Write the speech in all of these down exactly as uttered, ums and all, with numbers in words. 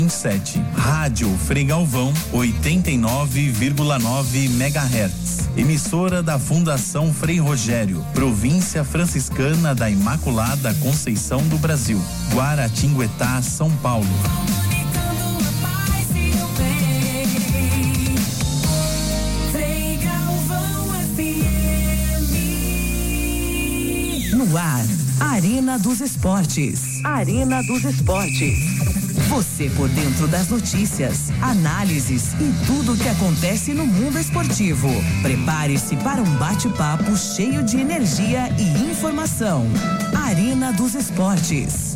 sete. Rádio Frei Galvão, oitenta e nove vírgula nove megahertz. Emissora da Fundação Frei Rogério, Província Franciscana da Imaculada Conceição do Brasil, Guaratinguetá, São Paulo. No ar, Arena dos Esportes. Arena dos Esportes. Você por dentro das notícias, análises e tudo o que acontece no mundo esportivo. Prepare-se para um bate-papo cheio de energia e informação. Arena dos Esportes.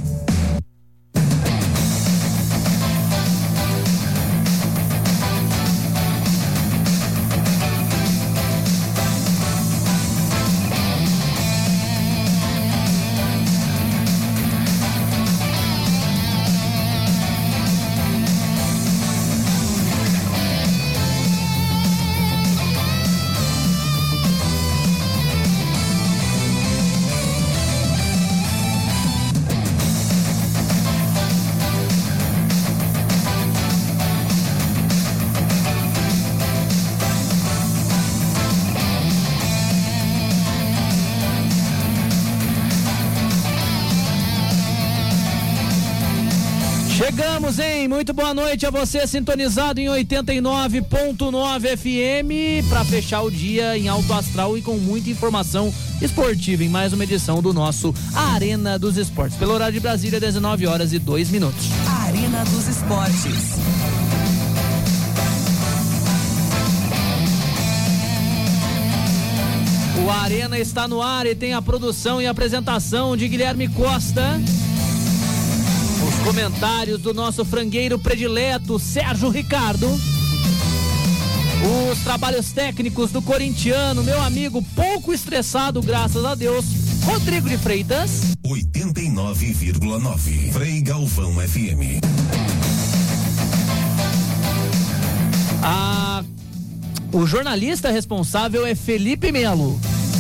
Chegamos, hein? Muito boa noite a você sintonizado em oitenta e nove ponto nove F M para fechar o dia em alto astral e com muita informação esportiva em mais uma edição do nosso Arena dos Esportes. Pelo horário de Brasília, dezenove horas e dois minutos. Arena dos Esportes. O Arena está no ar e tem a produção e apresentação de Guilherme Costa. Os comentários do nosso frangueiro predileto, Sérgio Ricardo. Os trabalhos técnicos do corintiano, meu amigo pouco estressado, graças a Deus, Rodrigo de Freitas. oitenta e nove vírgula nove Frei Galvão F M. Ah, o jornalista responsável é Felipe Melo.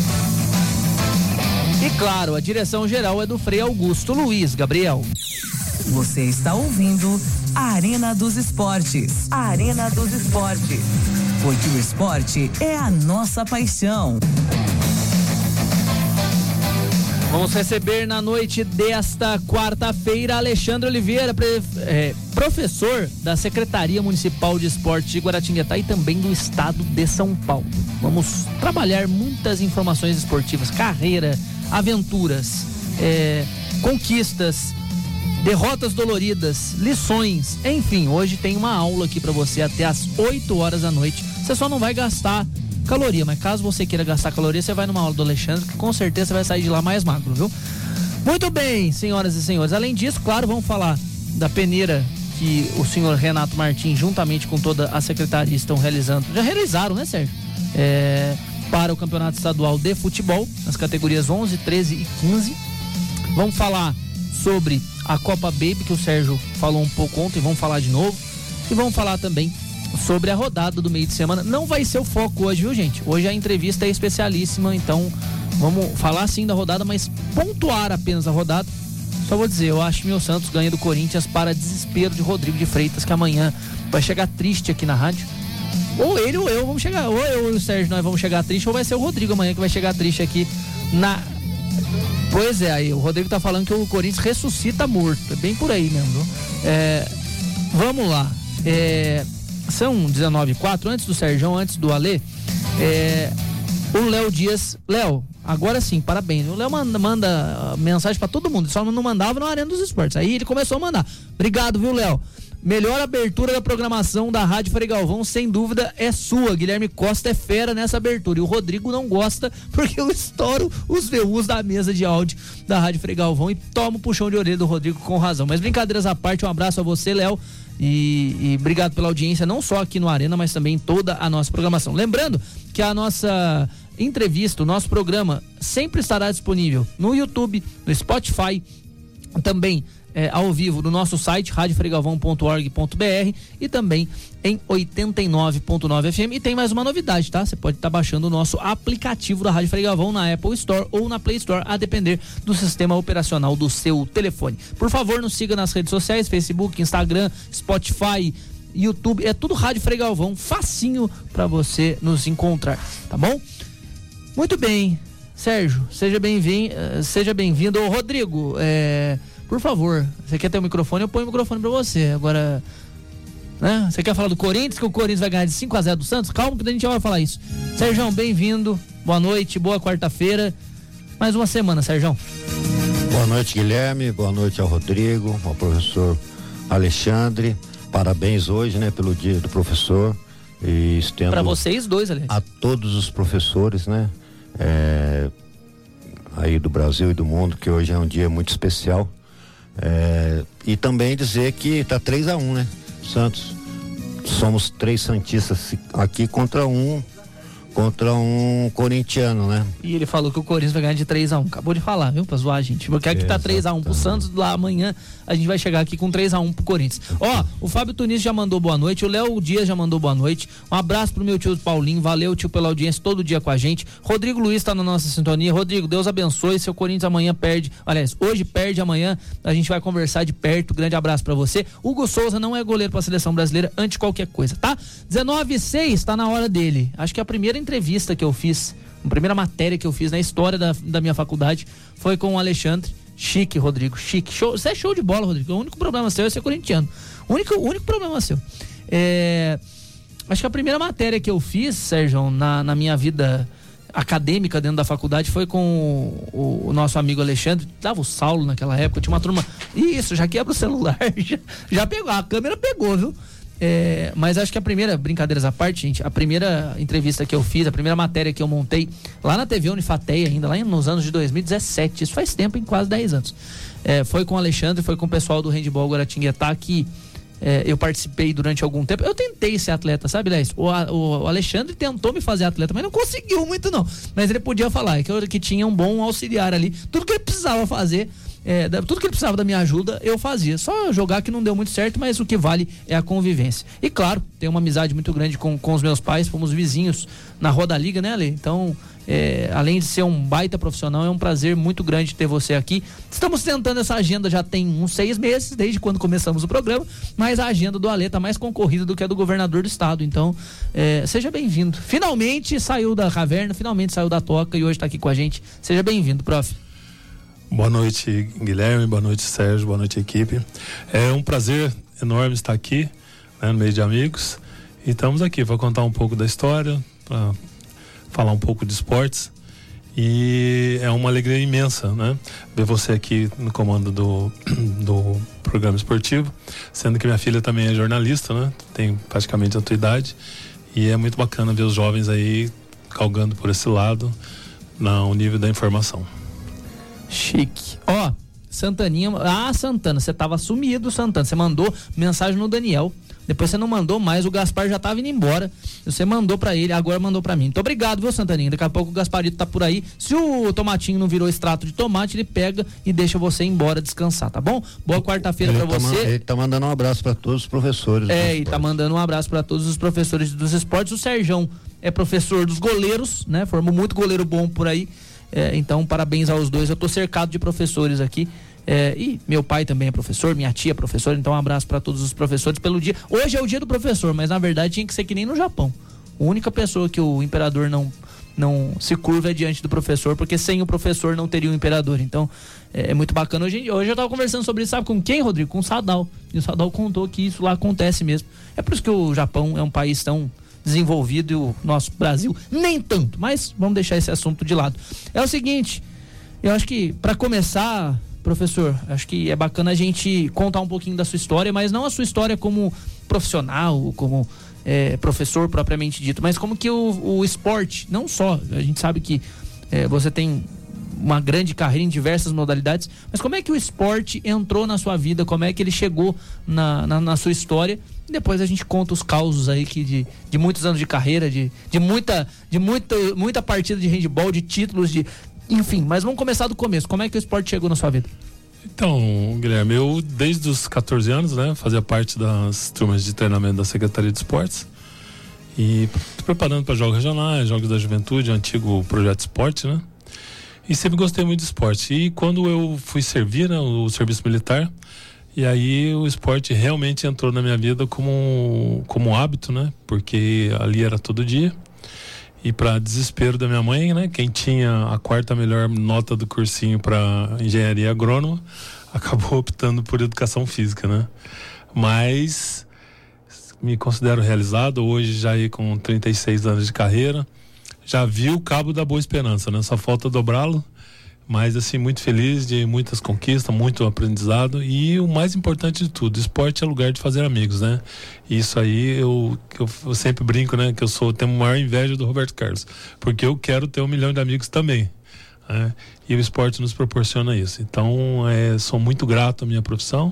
E claro, a direção geral é do Frei Augusto Luiz Gabriel. Você está ouvindo a Arena dos Esportes. A Arena dos Esportes. Porque o esporte é a nossa paixão. Vamos receber na noite desta quarta-feira Alexandre Oliveira, pre, é, professor da Secretaria Municipal de Esportes de Guaratinguetá e também do Estado de São Paulo. Vamos trabalhar muitas informações esportivas, carreira, aventuras, é, conquistas, derrotas doloridas, lições, enfim, hoje tem uma aula aqui pra você até às oito horas da noite. Você só não vai gastar caloria, mas caso você queira gastar caloria, você vai numa aula do Alexandre, que com certeza você vai sair de lá mais magro, viu? Muito bem, senhoras e senhores, além disso, claro, vamos falar da peneira que o senhor Renato Martins, juntamente com toda a secretaria, estão realizando, já realizaram, né, Sérgio? É, para o Campeonato Estadual de Futebol, nas categorias onze, treze e quinze. Vamos falar sobre a Copa Baby, que o Sérgio falou um pouco ontem, vamos falar de novo. E vamos falar também sobre a rodada do meio de semana. Não vai ser o foco hoje, viu, gente? Hoje a entrevista é especialíssima, então vamos falar sim da rodada, mas pontuar apenas a rodada. Só vou dizer, eu acho que meu Santos ganha do Corinthians para desespero de Rodrigo de Freitas, que amanhã vai chegar triste aqui na rádio. Ou ele ou eu vamos chegar, ou eu e o Sérgio nós vamos chegar triste, ou vai ser o Rodrigo amanhã que vai chegar triste aqui na... Pois é, aí o Rodrigo tá falando que o Corinthians ressuscita morto, é bem por aí mesmo. É, vamos lá, é, são dezenove e quatro, antes do Sérgio, antes do Alê, é, o Léo Dias, Léo, agora sim, parabéns, o Léo manda, manda mensagem pra todo mundo, só não mandava no Arena dos Esportes, aí ele começou a mandar. Obrigado, viu, Léo? Melhor abertura da programação da Rádio Frei Galvão, sem dúvida, é sua. Guilherme Costa é fera nessa abertura. E o Rodrigo não gosta porque eu estouro os V Us da mesa de áudio da Rádio Frei Galvão e tomo o puxão de orelha do Rodrigo com razão. Mas brincadeiras à parte, um abraço a você, Léo. E, e obrigado pela audiência, não só aqui no Arena, mas também em toda a nossa programação. Lembrando que a nossa entrevista, o nosso programa, sempre estará disponível no YouTube, no Spotify, também é, ao vivo no nosso site rádio frei galvão ponto org ponto br e também em oitenta e nove ponto nove F M. E tem mais uma novidade, tá? Você pode estar tá baixando o nosso aplicativo da Rádio Frei Galvão na Apple Store ou na Play Store, a depender do sistema operacional do seu telefone. Por favor, nos siga nas redes sociais, Facebook, Instagram, Spotify, YouTube, é tudo Rádio Frei Galvão, facinho para você nos encontrar, tá bom? Muito bem, Sérgio, seja bem-vindo, seja bem-vindo. Ô, Rodrigo, é, por favor, você quer ter o microfone? Eu ponho o microfone para você. Agora, né? Você quer falar do Corinthians, que o Corinthians vai ganhar de cinco a zero do Santos? Calma que a gente já vai falar isso. Sérgio, bem-vindo, boa noite, boa quarta-feira, mais uma semana, Sérgio. Boa noite, Guilherme, boa noite ao Rodrigo, ao professor Alexandre. Parabéns hoje, né, pelo dia do professor. E estendo para vocês dois, aliás. A todos os professores, né, é, aí do Brasil e do mundo, que hoje é um dia muito especial. É, e também dizer que tá três a um, né? Santos, somos três santistas aqui contra um contra um corintiano, né? E ele falou que o Corinthians vai ganhar de três a um, acabou de falar, viu, pra zoar a gente, porque aqui tá três a um pro Santos, lá amanhã a gente vai chegar aqui com três a um pro Corinthians. Ó, o Fábio Tunis já mandou boa noite, o Léo Dias já mandou boa noite, um abraço pro meu tio Paulinho, valeu, tio, pela audiência todo dia com a gente. Rodrigo Luiz tá na nossa sintonia. Rodrigo, Deus abençoe, seu Corinthians amanhã perde, aliás, hoje perde, amanhã a gente vai conversar de perto, grande abraço pra você. Hugo Souza não é goleiro pra seleção brasileira antes de qualquer coisa, tá? dezenove e seis, tá na hora dele, acho que é a primeira entrevista que eu fiz, a primeira matéria que eu fiz na história da, da minha faculdade foi com o Alexandre. Chique, Rodrigo, chique. Show, você é show de bola, Rodrigo. O único problema seu é ser corintiano. O único, o único problema seu. É, acho que a primeira matéria que eu fiz, Sérgio, na, na minha vida acadêmica dentro da faculdade foi com o, o nosso amigo Alexandre. Dava o Saulo naquela época, tinha uma turma. Isso, já quebra o celular. Já, já pegou, a câmera pegou, viu? É, mas acho que a primeira, brincadeiras à parte, gente, a primeira entrevista que eu fiz, a primeira matéria que eu montei lá na T V Unifateia, ainda lá nos anos de dois mil e dezessete, isso faz tempo, em quase dez anos, é, foi com o Alexandre, foi com o pessoal do Handball Guaratinguetá, que é, eu participei durante algum tempo. Eu tentei ser atleta, sabe, Léo? O, o, o Alexandre tentou me fazer atleta, mas não conseguiu muito não, mas ele podia falar que, eu, que tinha um bom auxiliar ali, tudo que ele precisava fazer. É, tudo que ele precisava da minha ajuda, eu fazia. Só jogar que não deu muito certo, mas o que vale é a convivência. E claro, tenho uma amizade muito grande com, com os meus pais, fomos vizinhos na Roda Liga, né, Ale? Então, é, além de ser um baita profissional, é um prazer muito grande ter você aqui. Estamos tentando essa agenda já tem uns seis meses, desde quando começamos o programa, mas a agenda do Ale tá mais concorrida do que a do governador do estado. Então, é, seja bem-vindo. Finalmente saiu da caverna, finalmente saiu da toca e hoje tá aqui com a gente. Seja bem-vindo, prof. Boa noite, Guilherme, boa noite, Sérgio, boa noite, equipe. É um prazer enorme estar aqui, né, no meio de amigos, e estamos aqui para contar um pouco da história, para falar um pouco de esportes, e é uma alegria imensa, né, ver você aqui no comando do, do programa esportivo, sendo que minha filha também é jornalista, né, tem praticamente a tua idade, e é muito bacana ver os jovens aí galgando por esse lado, no nível da informação. Chique. Ó, Santaninha. Ah, Santana, você tava sumido, Santana. Você mandou mensagem no Daniel. Depois você não mandou mais, o Gaspar já tava indo embora. Você mandou pra ele, agora mandou pra mim. Muito obrigado, viu, Santaninha? Daqui a pouco o Gasparito tá por aí. Se o tomatinho não virou extrato de tomate, ele pega e deixa você embora descansar, tá bom? Boa quarta-feira pra tá você. Ele tá mandando um abraço pra todos os professores. É, e tá mandando um abraço pra todos os professores dos esportes. O Serjão é professor dos goleiros, né? Formou muito goleiro bom por aí. É, então, parabéns aos dois. Eu tô cercado de professores aqui. É, e meu pai também é professor, minha tia é professora, então um abraço para todos os professores pelo dia. Hoje é o dia do professor, mas na verdade tinha que ser que nem no Japão. A única pessoa que o imperador não, não se curva é diante do professor, porque sem o professor não teria o imperador. Então é, é muito bacana. Hoje, hoje eu tava conversando sobre isso, sabe com quem, Rodrigo? Com o Sadal. E o Sadal contou que isso lá acontece mesmo. É por isso que o Japão é um país tão desenvolvido e o nosso Brasil nem tanto, mas vamos deixar esse assunto de lado. É o seguinte, eu acho que para começar, professor, acho que é bacana a gente contar um pouquinho da sua história, mas não a sua história como profissional, como é, professor propriamente dito, mas como que o, o esporte, não só, a gente sabe que é, você tem uma grande carreira em diversas modalidades, mas como é que o esporte entrou na sua vida, como é que ele chegou na, na, na sua história, e depois a gente conta os causos aí que de, de muitos anos de carreira, de, de, muita, de muita, muita partida de handball, de títulos, de enfim, mas vamos começar do começo. Como é que o esporte chegou na sua vida? Então, Guilherme, eu desde os catorze anos, né, fazia parte das turmas de treinamento da Secretaria de Esportes e preparando para jogos regionais, jogos da juventude, antigo projeto esporte, né? E sempre gostei muito de esporte. E quando eu fui servir, né, o serviço militar, e aí o esporte realmente entrou na minha vida como, como hábito, né? Porque ali era todo dia. E para desespero da minha mãe, né? Quem tinha a quarta melhor nota do cursinho para engenharia agrônoma, acabou optando por educação física, né? Mas me considero realizado, hoje já aí com trinta e seis anos de carreira, já vi o cabo da Boa Esperança, né? Só falta dobrá-lo. Mas assim, muito feliz de muitas conquistas, muito aprendizado e o mais importante de tudo, esporte é lugar de fazer amigos, né? Isso aí eu, eu, eu sempre brinco, né? Que eu sou, tenho a maior inveja do Roberto Carlos, porque eu quero ter um milhão de amigos também, né? E o esporte nos proporciona isso. Então, é, sou muito grato à minha profissão,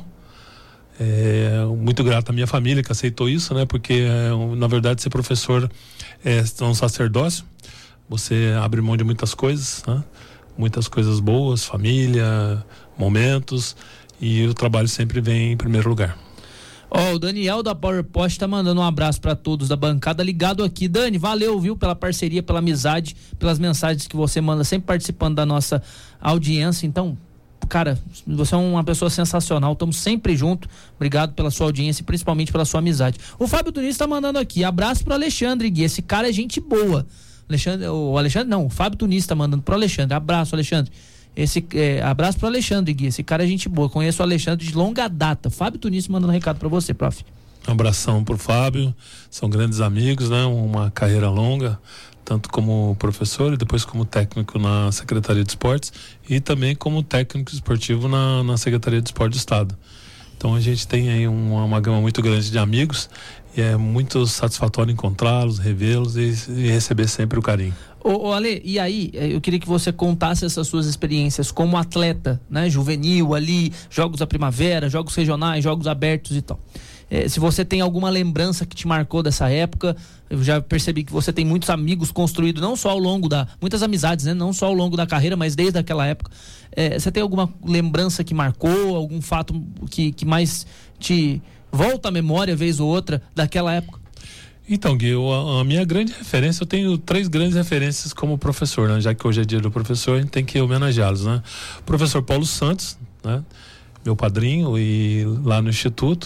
é, muito grato à minha família que aceitou isso, né? Porque, é, na verdade, ser professor é um sacerdócio, você abre mão de muitas coisas, né? Muitas coisas boas, família, momentos, e o trabalho sempre vem em primeiro lugar. Ó, oh, o Daniel da PowerPost tá mandando um abraço para todos da bancada ligado aqui. Dani, valeu, viu, pela parceria, pela amizade, pelas mensagens que você manda, sempre participando da nossa audiência. Então, cara, você é uma pessoa sensacional, estamos sempre juntos. Obrigado pela sua audiência e principalmente pela sua amizade. O Fábio Tunis tá mandando aqui, abraço pro Alexandre Gui, esse cara é gente boa. Alexandre, o Alexandre não, o Fábio Tunis tá mandando pro Alexandre, abraço Alexandre, esse, é, abraço pro Alexandre Gui, esse cara é gente boa, conheço o Alexandre de longa data. Fábio Tunis mandando um recado pra você, prof. Um abração pro Fábio, são grandes amigos, né, uma carreira longa, tanto como professor e depois como técnico na Secretaria de Esportes e também como técnico esportivo na, na Secretaria de Esporte do Estado. Então a gente tem aí uma, uma gama muito grande de amigos e é muito satisfatório encontrá-los, revê-los e, e receber sempre o carinho. Ô, ô Ale, e aí, eu queria que você contasse essas suas experiências como atleta, né, juvenil ali, jogos da primavera, jogos regionais, jogos abertos e tal. É, se você tem alguma lembrança que te marcou dessa época, eu já percebi que você tem muitos amigos construídos, não só ao longo da, muitas amizades, né, não só ao longo da carreira, mas desde aquela época. É, você tem alguma lembrança que marcou, algum fato que, que mais te volta à memória, vez ou outra, daquela época? Então, Gui, eu, a, a minha grande referência, eu tenho três grandes referências como professor, né? Já que hoje é dia do professor, a gente tem que homenageá-los, né? O professor Paulo Santos, né? Meu padrinho, e lá no Instituto,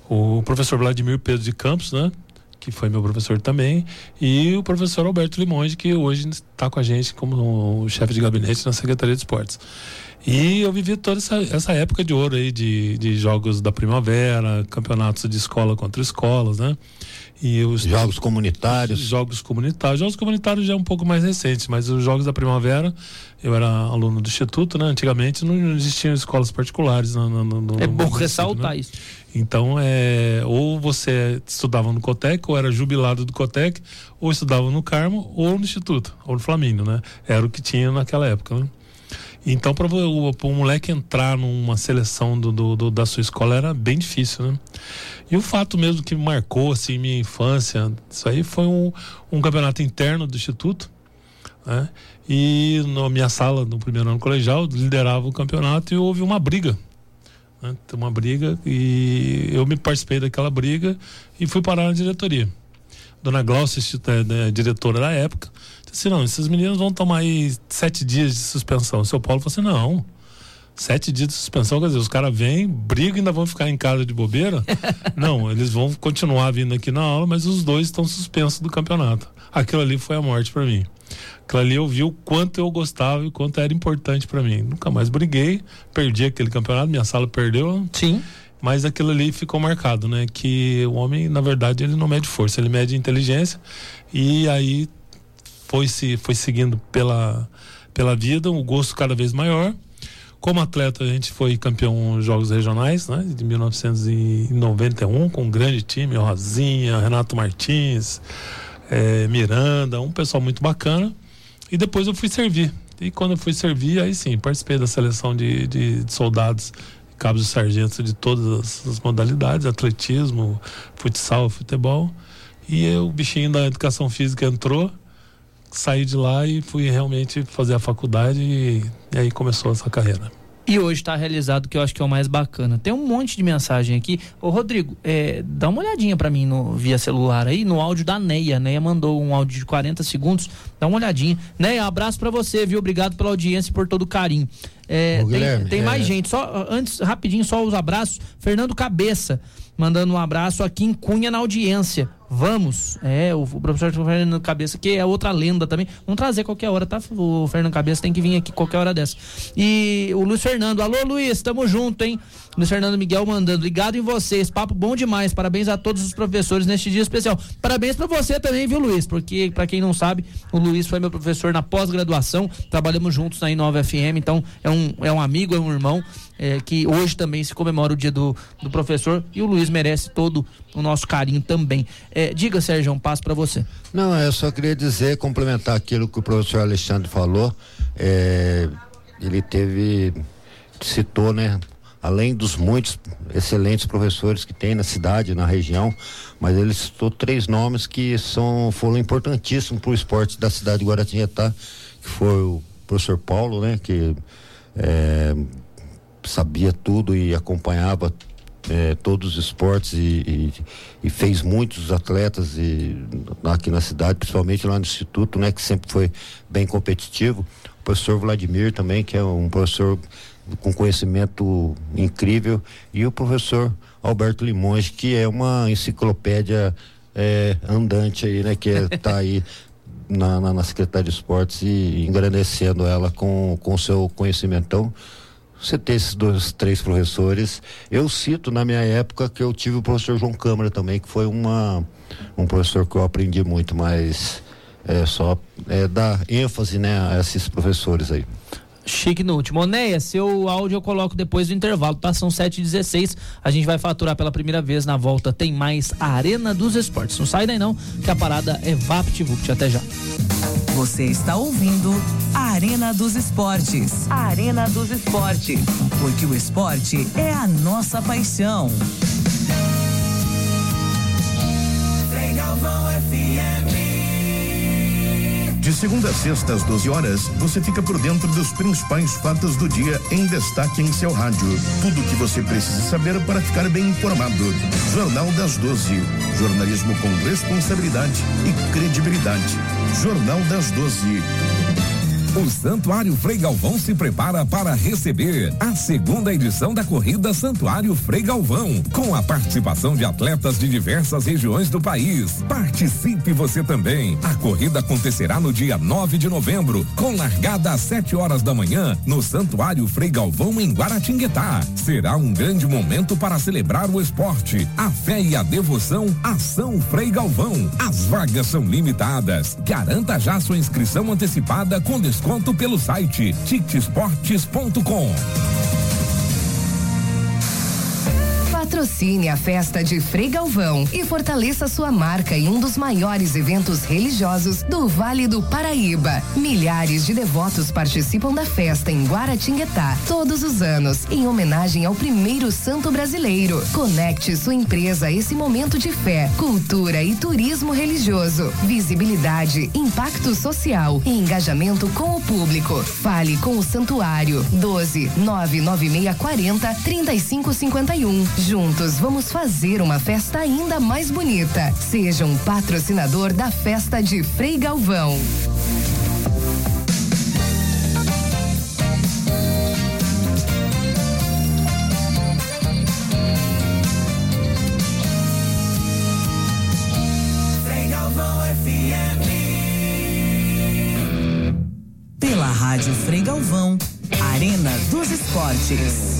o professor Vladimir Pedro de Campos, né? Que foi meu professor também, e o professor Alberto Limonde, que hoje está com a gente como o chefe de gabinete na Secretaria de Esportes. E eu vivi toda essa, essa época de ouro aí, de, de jogos da primavera, campeonatos de escola contra escolas, né? E os jogos comunitários. Jogos comunitários. Jogos comunitários já é um pouco mais recente, mas os jogos da primavera, eu era aluno do Instituto, né? Antigamente não existiam escolas particulares. No, no, no, é bom no ressaltar, né? Isso. Então, é, ou você estudava no Cotec, ou era jubilado do Cotec, ou estudava no Carmo, ou no Instituto, ou no Flamínio, né? Era o que tinha naquela época, né? Então, para o, o moleque entrar numa seleção do, do, do, da sua escola era bem difícil, né? E o fato mesmo que me marcou, assim, minha infância, isso aí foi um, um campeonato interno do Instituto, né? E na minha sala, no primeiro ano colegial, liderava o campeonato e houve uma briga, né? Uma briga, e eu me participei daquela briga e fui parar na diretoria. Dona Glaucia, né, diretora da época, disse assim, não, esses meninos vão tomar aí sete dias de suspensão. O seu Paulo falou assim, não, sete dias de suspensão, quer dizer, os caras vêm, brigam e ainda vão ficar em casa de bobeira? Não, eles vão continuar vindo aqui na aula, mas os dois estão suspensos do campeonato. Aquilo ali foi a morte para mim. Aquilo ali eu vi o quanto eu gostava e o quanto era importante para mim. Nunca mais briguei, perdi aquele campeonato, minha sala perdeu. Sim. Mas aquilo ali ficou marcado, né? Que o homem, na verdade, ele não mede força, ele mede inteligência. E aí foi, se, foi seguindo pela, pela vida, um gosto cada vez maior. Como atleta, a gente foi campeão nos Jogos Regionais, né? De mil novecentos e noventa e um, com um grande time, Rosinha, Renato Martins, é, Miranda, um pessoal muito bacana. E depois eu fui servir. E quando eu fui servir, aí sim, participei da seleção de, de, de soldados, cabos e sargentos de todas as modalidades, atletismo, futsal, futebol. E eu, o bichinho da educação física entrou, saí de lá e fui realmente fazer a faculdade e, e aí começou essa carreira. E hoje está realizado, que eu acho que é o mais bacana. Tem um monte de mensagem aqui. Ô Rodrigo, é, dá uma olhadinha para mim no, via celular aí, no áudio da Neia. A Neia mandou um áudio de quarenta segundos. Dá uma olhadinha. Neia, abraço para você, viu? Obrigado pela audiência e por todo o carinho. É, Ô, tem Guilherme, tem mais é... gente. Só antes, rapidinho, só os abraços. Fernando Cabeça, mandando um abraço aqui em Cunha na audiência. Vamos, é, o, o professor Fernando Cabeça, que é outra lenda também. Vamos trazer qualquer hora, tá? O Fernando Cabeça tem que vir aqui qualquer hora dessa. E o Luiz Fernando, alô Luiz, tamo junto, hein? Luiz Fernando Miguel mandando, ligado em vocês, papo bom demais, parabéns a todos os professores neste dia especial. Parabéns pra você também, viu, Luiz? Porque, pra quem não sabe, o Luiz foi meu professor na pós-graduação, trabalhamos juntos na Inova F M, então é um, é um amigo, é um irmão, é, que hoje também se comemora o dia do, do professor, e o Luiz merece todo o nosso carinho também. É, diga, Sérgio, um passo para você. Não, eu só queria dizer, complementar aquilo que o professor Alexandre falou. É, ele teve, citou, né, além dos muitos excelentes professores que tem na cidade, na região, mas ele citou três nomes que são, foram importantíssimos para o esporte da cidade de Guaratinguetá, que foi o professor Paulo, né, que é, sabia tudo e acompanhava É, todos os esportes e, e, e fez muitos atletas e, aqui na cidade, principalmente lá no Instituto, né, que sempre foi bem competitivo. O professor Vladimir também, que é um professor com conhecimento incrível, e o professor Alberto Limões, que é uma enciclopédia é, andante aí, né, que é, tá aí na, na, na Secretaria de Esportes e engrandecendo ela com o seu conhecimento. Então, você ter esses dois, três professores, eu cito na minha época que eu tive o professor João Câmara também, que foi uma, um professor que eu aprendi muito, mas é só é, dar ênfase, né, a esses professores aí. Chique no último. Onéia, seu áudio eu coloco depois do intervalo, tá? São sete e dezesseis, a gente vai faturar pela primeira vez na volta, tem mais Arena dos Esportes. Não sai daí não, que a parada é VaptVupt. Até já. Você está ouvindo a Arena dos Esportes. A Arena dos Esportes. Porque o esporte é a nossa paixão. Galvão F M. De segunda a sexta às doze horas, você fica por dentro dos principais fatos do dia em destaque em seu rádio. Tudo o que você precisa saber para ficar bem informado. Jornal das doze. Jornalismo com responsabilidade e credibilidade. Jornal das doze. O Santuário Frei Galvão se prepara para receber a segunda edição da Corrida Santuário Frei Galvão, com a participação de atletas de diversas regiões do país. Participe você também. A corrida acontecerá no dia nove de novembro, com largada às sete horas da manhã, no Santuário Frei Galvão, em Guaratinguetá. Será um grande momento para celebrar o esporte, a fé e a devoção a São Frei Galvão. As vagas são limitadas. Garanta já sua inscrição antecipada com desconto pelo site tictesportes ponto com. Patrocine a festa de Frei Galvão e fortaleça sua marca em um dos maiores eventos religiosos do Vale do Paraíba. Milhares de devotos participam da festa em Guaratinguetá todos os anos, em homenagem ao primeiro santo brasileiro. Conecte sua empresa a esse momento de fé, cultura e turismo religioso, visibilidade, impacto social e engajamento com o público. Fale com o Santuário. doze nove nove seis quatro zero três cinco cinco um. Juntos vamos fazer uma festa ainda mais bonita. Seja um patrocinador da festa de Frei Galvão. Frei Galvão F M. Pela Rádio Frei Galvão, Arena dos Esportes.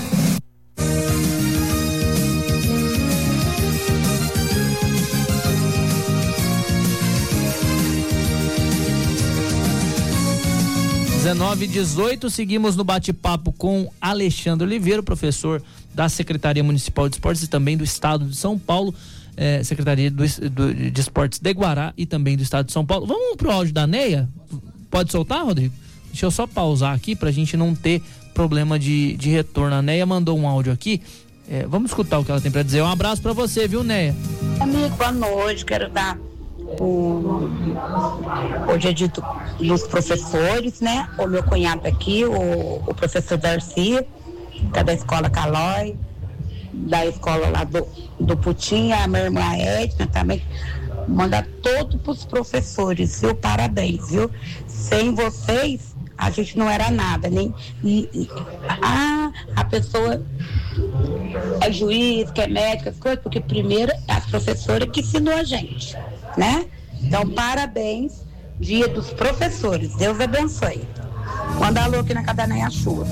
dezenove e dezoito, seguimos no bate-papo com Alexandre Oliveira, professor da Secretaria Municipal de Esportes e também do Estado de São Paulo, eh, Secretaria do, do, de Esportes de Guará e também do Estado de São Paulo. Vamos pro áudio da Neia? Pode soltar, Rodrigo? Deixa eu só pausar aqui pra gente não ter problema de, de retorno. A Neia mandou um áudio aqui, eh, vamos escutar o que ela tem pra dizer. Um abraço pra você, viu, Neia? Amigo, boa noite, quero dar o, hoje é dia do, dos professores, né? O meu cunhado aqui, o, o professor Darcy, que é da escola Calói, da escola lá do, do Putinha, a minha irmã Edna também. Manda todo pros professores, viu? Parabéns, viu? Sem vocês, a gente não era nada, nem... nem ah, a pessoa é juiz, que é médico, as coisas, porque primeiro é as professoras que ensinou a gente, né? Então, parabéns, dia dos professores, Deus abençoe. Manda alô aqui na Cadaneia Chuva.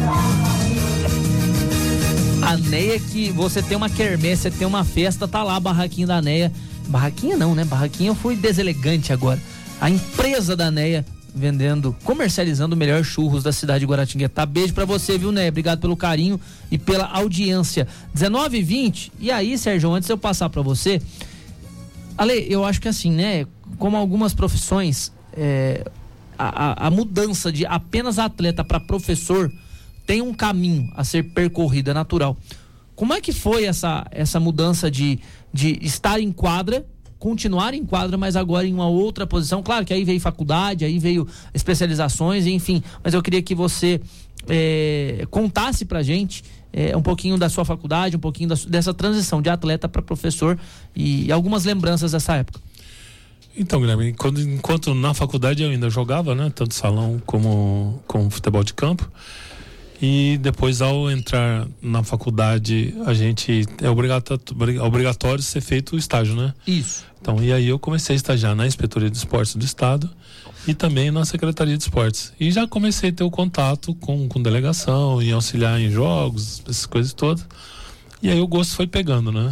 A Neia, que você tem uma quermesse, você tem uma festa, tá lá a barraquinha da Neia. Barraquinha não, né? Barraquinha eu fui deselegante agora. A empresa da Neia vendendo, comercializando o melhor churros da cidade de Guaratinguetá. Beijo pra você, viu, Neia? Obrigado pelo carinho e pela audiência. dezenove e vinte, e aí, Sérgio, antes de eu passar pra você, Ale, eu acho que assim, né? Como algumas profissões, é, a, a, a mudança de apenas atleta para professor tem um caminho a ser percorrido, é natural. Como é que foi essa, essa mudança de, de estar em quadra, continuar em quadra, mas agora em uma outra posição? Claro que aí veio faculdade, aí veio especializações, enfim, mas eu queria que você é, contasse pra gente é, um pouquinho da sua faculdade, um pouquinho da, dessa transição de atleta para professor e, e algumas lembranças dessa época. Então, Guilherme, quando, enquanto na faculdade eu ainda jogava, né, tanto salão como, como futebol de campo. E depois, ao entrar na faculdade, a gente é obrigatório, obrigatório ser feito o estágio, né? Isso. Então, e aí eu comecei a estagiar na Inspetoria de Esportes do Estado e também na Secretaria de Esportes. E já comecei a ter o contato com, com delegação e auxiliar em jogos, essas coisas todas. E aí o gosto foi pegando, né?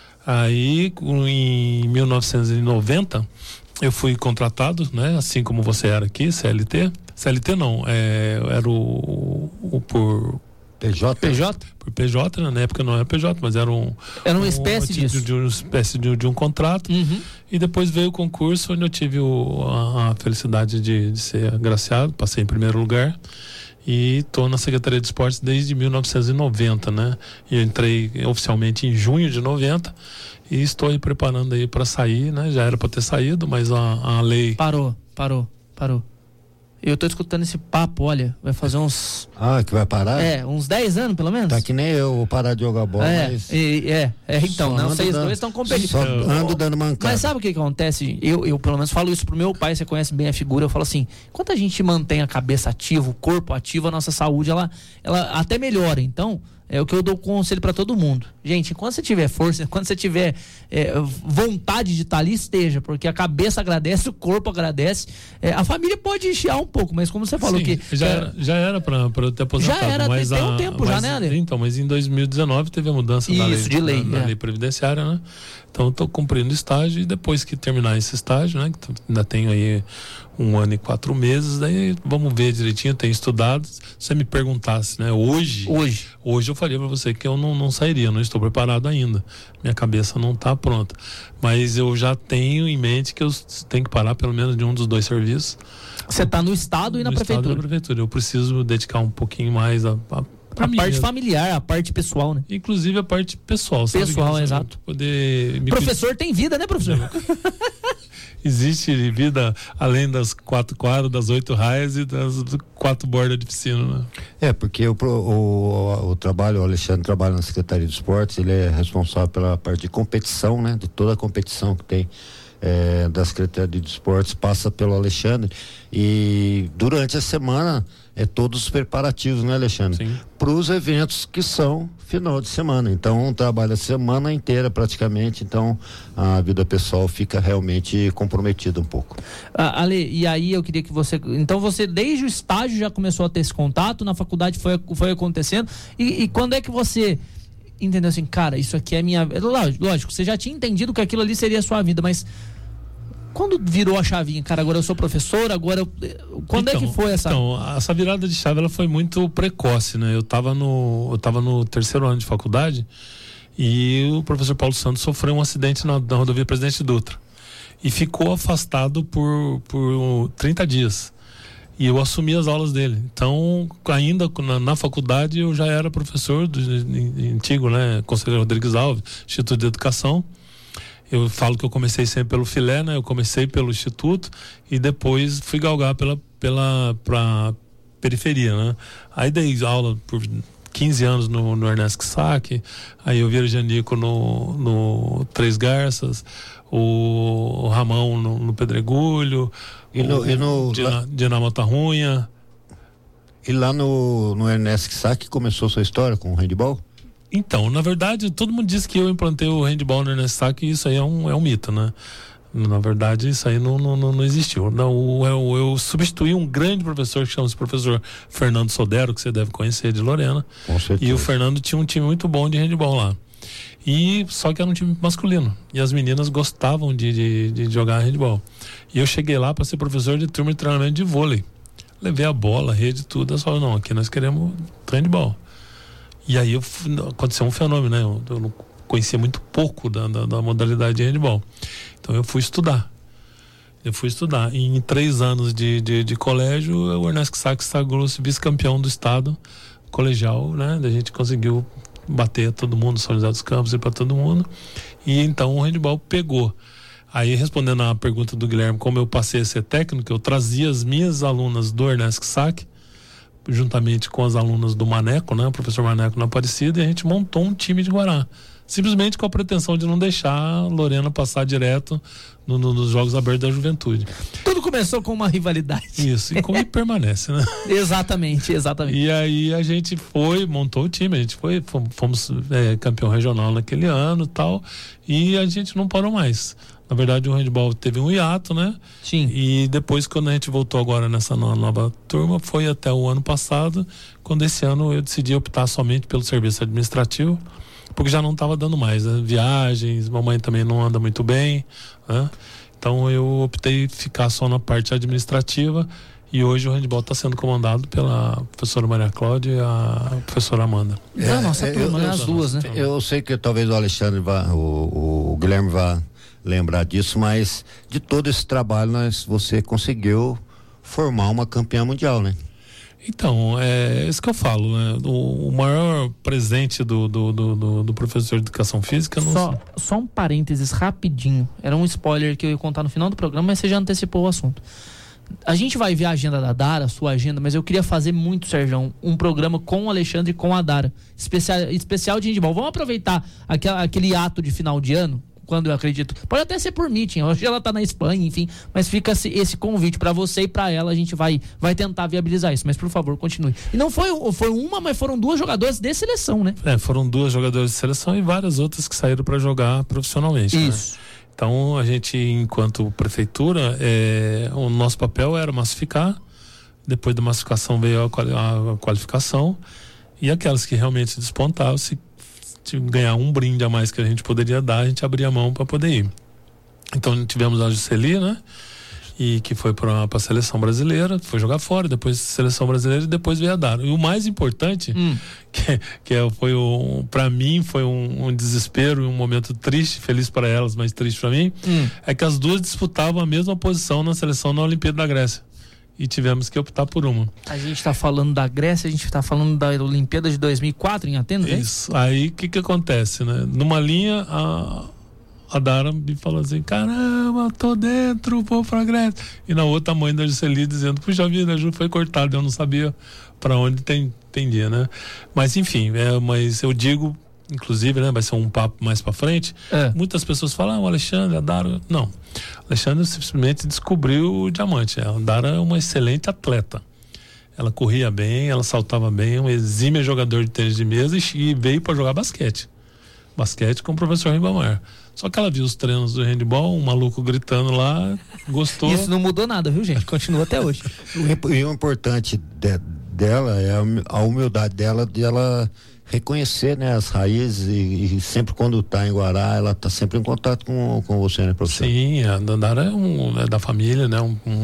Aí, em mil novecentos e noventa, eu fui contratado, né? Assim como você era aqui, C L T. C L T não, é, era o, o por P J? P J? Por P J, né? Na época não era P J, mas era um... Era uma espécie um, disso. De, de, uma espécie de, de um contrato. Uhum. E depois veio o concurso, onde eu tive o, a, a felicidade de, de ser agraciado, passei em primeiro lugar. E estou na Secretaria de Esportes desde mil novecentos e noventa, né? E eu entrei oficialmente em junho de noventa e estou aí preparando aí para sair, né? Já era para ter saído, mas a, a lei... Parou, parou, parou. Eu tô escutando esse papo, olha, vai fazer uns... Ah, que vai parar? É, uns dez anos pelo menos. Tá que nem eu, vou parar de jogar bola, é, mas... E, é, é, então, não, vocês dois estão competindo. Só ando dando mancada. Mas sabe o que que acontece? Eu, eu pelo menos falo isso pro meu pai, você conhece bem a figura, eu falo assim, enquanto a gente mantém a cabeça ativa, o corpo ativo, a nossa saúde, ela, ela até melhora, então... É o que eu dou conselho pra todo mundo. Gente, enquanto você tiver força, quando você tiver é, vontade de estar ali, esteja, porque a cabeça agradece, o corpo agradece. É, a família pode chiar um pouco, mas como você falou Sim, que... Já, é, era, já era pra, pra eu ter aposentado. Já era, mas tem, a, tem um tempo mas, já, né, Ale? Então, mas em dois mil e dezenove teve a mudança Isso, da lei, de lei, da, é. da lei previdenciária, né? Então eu tô cumprindo estágio e depois que terminar esse estágio, né? Que ainda tenho aí um ano e quatro meses, daí vamos ver direitinho, tenho estudado. Se você me perguntasse, né? Hoje, hoje, hoje eu faria para você que eu não, não sairia, não estou preparado ainda. Minha cabeça não está pronta. Mas eu já tenho em mente que eu tenho que parar pelo menos de um dos dois serviços. Você está no estado e na no prefeitura. Estado e na prefeitura. Eu preciso dedicar um pouquinho mais a, a a mim parte mesmo. familiar, a parte pessoal, né? Inclusive a parte pessoal. Sabe? Pessoal, que, exato. Poder me professor cuidar. Tem vida, né, professor? Existe vida além das quatro quadras, das oito raias e das quatro bordas de piscina, né? É, porque o, o, o trabalho, o Alexandre trabalha na Secretaria de Esportes, ele é responsável pela parte de competição, né? De toda a competição que tem é, da Secretaria de Esportes, passa pelo Alexandre. E durante a semana é todos os preparativos, né, Alexandre? Para os eventos que são final de semana. Então trabalha a semana inteira praticamente, então a vida pessoal fica realmente comprometida um pouco. Ah, Ale, e aí eu queria que você, então você desde o estágio já começou a ter esse contato, na faculdade foi, foi acontecendo, e, e quando é que você entendeu assim, cara, isso aqui é minha, lógico, lógico, você já tinha entendido que aquilo ali seria a sua vida, mas quando virou a chavinha, cara, agora eu sou professor, agora eu... quando então, é que foi essa? Então, essa virada de chave, ela foi muito precoce, né? Eu tava no, eu tava no terceiro ano de faculdade e o professor Paulo Santos sofreu um acidente na, na rodovia Presidente Dutra e ficou afastado por, por trinta dias. E eu assumi as aulas dele. Então, ainda na, na faculdade, eu já era professor do antigo, né? Conselheiro Rodrigues Alves, Instituto de Educação. Eu falo que eu comecei sempre pelo filé, né? Eu comecei pelo instituto e depois fui galgar pela, pela pra periferia, né? Aí dei aula por quinze anos no, no Ernesto Kissack, aí eu vi o Janico no, no Três Garças, o, o Ramão no, no Pedregulho, e no, o, e no Dina, Dinamo Tarrunha. E lá no, no Ernesto Kissack começou sua história com o handball? Então, na verdade, todo mundo diz que eu implantei o handball no Ernesto Kissack e isso aí é um, é um mito, né? Na verdade, isso aí não, não, não existiu. Não, eu, eu substituí um grande professor que chama-se professor Fernando Sodero, que você deve conhecer, de Lorena. Com certeza. E o Fernando tinha um time muito bom de handball lá. E só que era um time masculino. E as meninas gostavam de, de, de jogar handball. E eu cheguei lá para ser professor de turma de treinamento de vôlei. Levei a bola, a rede, tudo. Eu falei, não, aqui nós queremos handball. E aí eu, aconteceu um fenômeno, né? Eu, eu não conhecia muito pouco da, da, da modalidade de handball. Então eu fui estudar. Eu fui estudar. E em três anos de, de, de colégio, o Ernesto Kissack sagrou-se vice-campeão do estado colegial, né? A gente conseguiu bater todo mundo, São José dos Campos e para todo mundo. E então o handball pegou. Aí, respondendo à pergunta do Guilherme, como eu passei a ser técnico, eu trazia as minhas alunas do Ernesto Kissack, juntamente com as alunas do Maneco, né? O professor Maneco na Aparecida, e a gente montou um time de Guará. Simplesmente com a pretensão de não deixar a Lorena passar direto no, no, nos Jogos Abertos da Juventude. Tudo começou com uma rivalidade. Isso, e como permanece, né? Exatamente, exatamente. E aí a gente foi, montou o time, a gente foi, fomos, fomos é, campeão regional naquele ano e tal, e a gente não parou mais. Na verdade, o handball teve um hiato, né? Sim. E depois, quando a gente voltou agora nessa nova, nova turma, foi até o ano passado, quando esse ano eu decidi optar somente pelo serviço administrativo, porque já não estava dando mais, né? Viagens, mamãe também não anda muito bem, né? Então eu optei ficar só na parte administrativa, e hoje o handball está sendo comandado pela professora Maria Cláudia e a professora Amanda. É, a nossa turma, eu, né? As duas, né? Eu sei que talvez o Alexandre vá, o, o Guilherme vá lembrar disso, mas de todo esse trabalho nós, você conseguiu formar uma campeã mundial, né? Então, é isso que eu falo, né? O, o maior presente do, do, do, do professor de educação física... Não só, só um parênteses rapidinho, era um spoiler que eu ia contar no final do programa, mas você já antecipou o assunto. A gente vai ver a agenda da Dara, a sua agenda, mas eu queria fazer muito, Sérgio, um programa com o Alexandre e com a Dara, especial, especial de handball. Vamos aproveitar aquele, aquele ato de final de ano, quando eu acredito, pode até ser por meeting, hoje ela tá na Espanha, enfim, mas fica esse, esse convite para você e para ela, a gente vai, vai tentar viabilizar isso, mas por favor, continue. E não foi, foi uma, mas foram duas jogadoras de seleção, né? É, foram duas jogadoras de seleção e várias outras que saíram para jogar profissionalmente. Isso. Né? Então, a gente, enquanto prefeitura, é, o nosso papel era massificar, depois da massificação veio a, quali, a qualificação, e aquelas que realmente despontavam, se ganhar um brinde a mais que a gente poderia dar, a gente abria a mão para poder ir. Então tivemos a Jusceli, né? E que foi para a seleção brasileira, foi jogar fora, depois seleção brasileira e depois veio a Dara. E o mais importante, hum. que, que foi um, para mim foi um, um desespero, um momento triste, feliz para elas, mas triste para mim, hum. é que as duas disputavam a mesma posição na seleção na Olimpíada da Grécia. E tivemos que optar por uma. A gente está falando da Grécia, a gente está falando da Olimpíada de dois mil e quatro em Atenas, é isso? Aí o que que acontece, né? Numa linha, a, a Dara me falou assim, caramba, tô dentro, vou pra Grécia. E na outra, a mãe da Jusceli dizendo, puxa vida, a Ju foi cortada, eu não sabia para onde tem, tendia, né? Mas enfim, é, mas eu digo, inclusive, né, vai ser um papo mais para frente, é. Muitas pessoas falam, ah, o Alexandre, a Dara, não. O Alexandre simplesmente descobriu o diamante. A Dara é uma excelente atleta. Ela corria bem, ela saltava bem, um exímio jogador de tênis de mesa e veio para jogar basquete. Basquete com o professor Ribamar. Só que ela viu os treinos do handball, um maluco gritando lá, gostou. Isso não mudou nada, viu, gente? Continua até hoje. E o importante de, dela é a humildade dela, de ela reconhecer, né, as raízes e, e sempre quando está em Guará, ela está sempre em contato com, com você, né, professor? Sim, a Dandara é, um, é da família, né, um, um,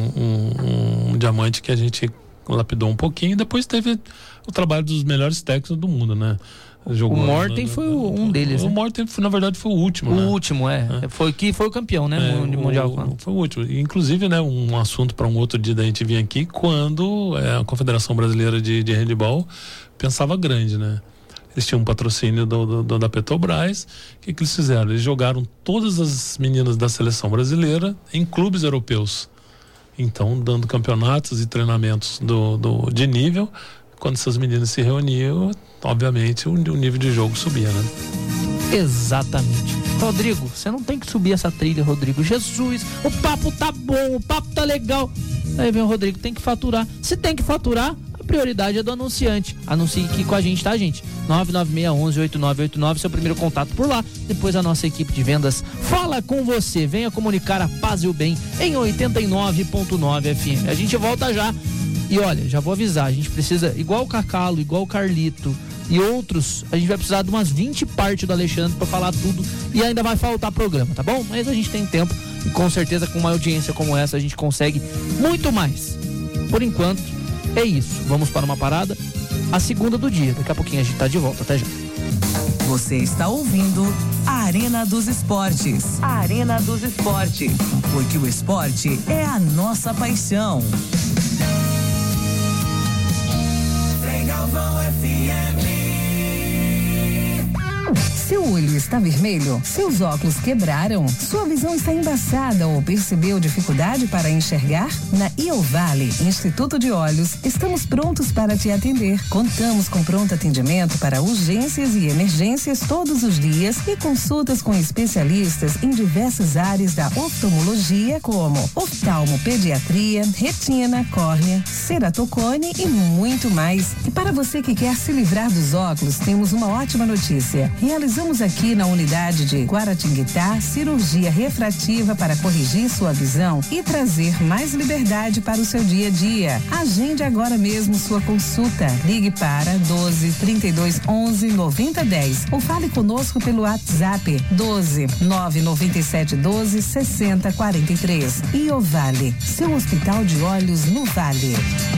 um, um diamante que a gente lapidou um pouquinho e depois teve o trabalho dos melhores técnicos do mundo, né? Jogou, o Morten né, foi o, um deles, o né? Morten, na verdade, foi o último, O né? último, é. é. Foi que foi o campeão, né? É, mundial. O, foi o último. Inclusive, né, um assunto para um outro dia da gente vir aqui, quando é, a Confederação Brasileira de, de Handball pensava grande, né? eles tinham um patrocínio do, do, da Petrobras. O que, que eles fizeram? Eles jogaram todas as meninas da seleção brasileira em clubes europeus. Então, dando campeonatos e treinamentos do, do, de nível. Quando essas meninas se reuniam, obviamente o, o nível de jogo subia, né? Exatamente. Rodrigo, você não tem que subir essa trilha, Rodrigo. Jesus, o papo tá bom, o papo tá legal. Aí vem o Rodrigo, tem que faturar. Se tem que faturar, a prioridade é do anunciante. Anuncie aqui com a gente, tá, gente? nove nove seis um um oito nove oito nove, seu primeiro contato por lá. Depois a nossa equipe de vendas fala com você. Venha comunicar a paz e o bem em oitenta e nove ponto nove F M. A gente volta já. E olha, já vou avisar, a gente precisa, igual o Cacalo, igual o Carlito e outros, a gente vai precisar de umas vinte partes do Alexandre para falar tudo e ainda vai faltar programa, tá bom? Mas a gente tem tempo e com certeza com uma audiência como essa a gente consegue muito mais. Por enquanto, é isso. Vamos para uma parada, a segunda do dia. Daqui a pouquinho a gente tá de volta, até já. Você está ouvindo a Arena dos Esportes. A Arena dos Esportes. Porque o esporte é a nossa paixão. Galvão F M. Seu olho está vermelho? Seus óculos quebraram? Sua visão está embaçada ou percebeu dificuldade para enxergar? Na Iovale, Instituto de Olhos, estamos prontos para te atender. Contamos com pronto atendimento para urgências e emergências todos os dias e consultas com especialistas em diversas áreas da oftalmologia, como oftalmopediatria, retina, córnea, ceratocone e muito mais. E para você que quer se livrar dos óculos, temos uma ótima notícia. Realizamos aqui na unidade de Guaratinguetá cirurgia refrativa para corrigir sua visão e trazer mais liberdade para o seu dia a dia. Agende agora mesmo sua consulta. Ligue para doze, trinta e dois, onze, noventa, dez ou fale conosco pelo WhatsApp doze, nove nove sete, doze, sessenta, quarenta e três. Iovale, seu hospital de olhos no Vale.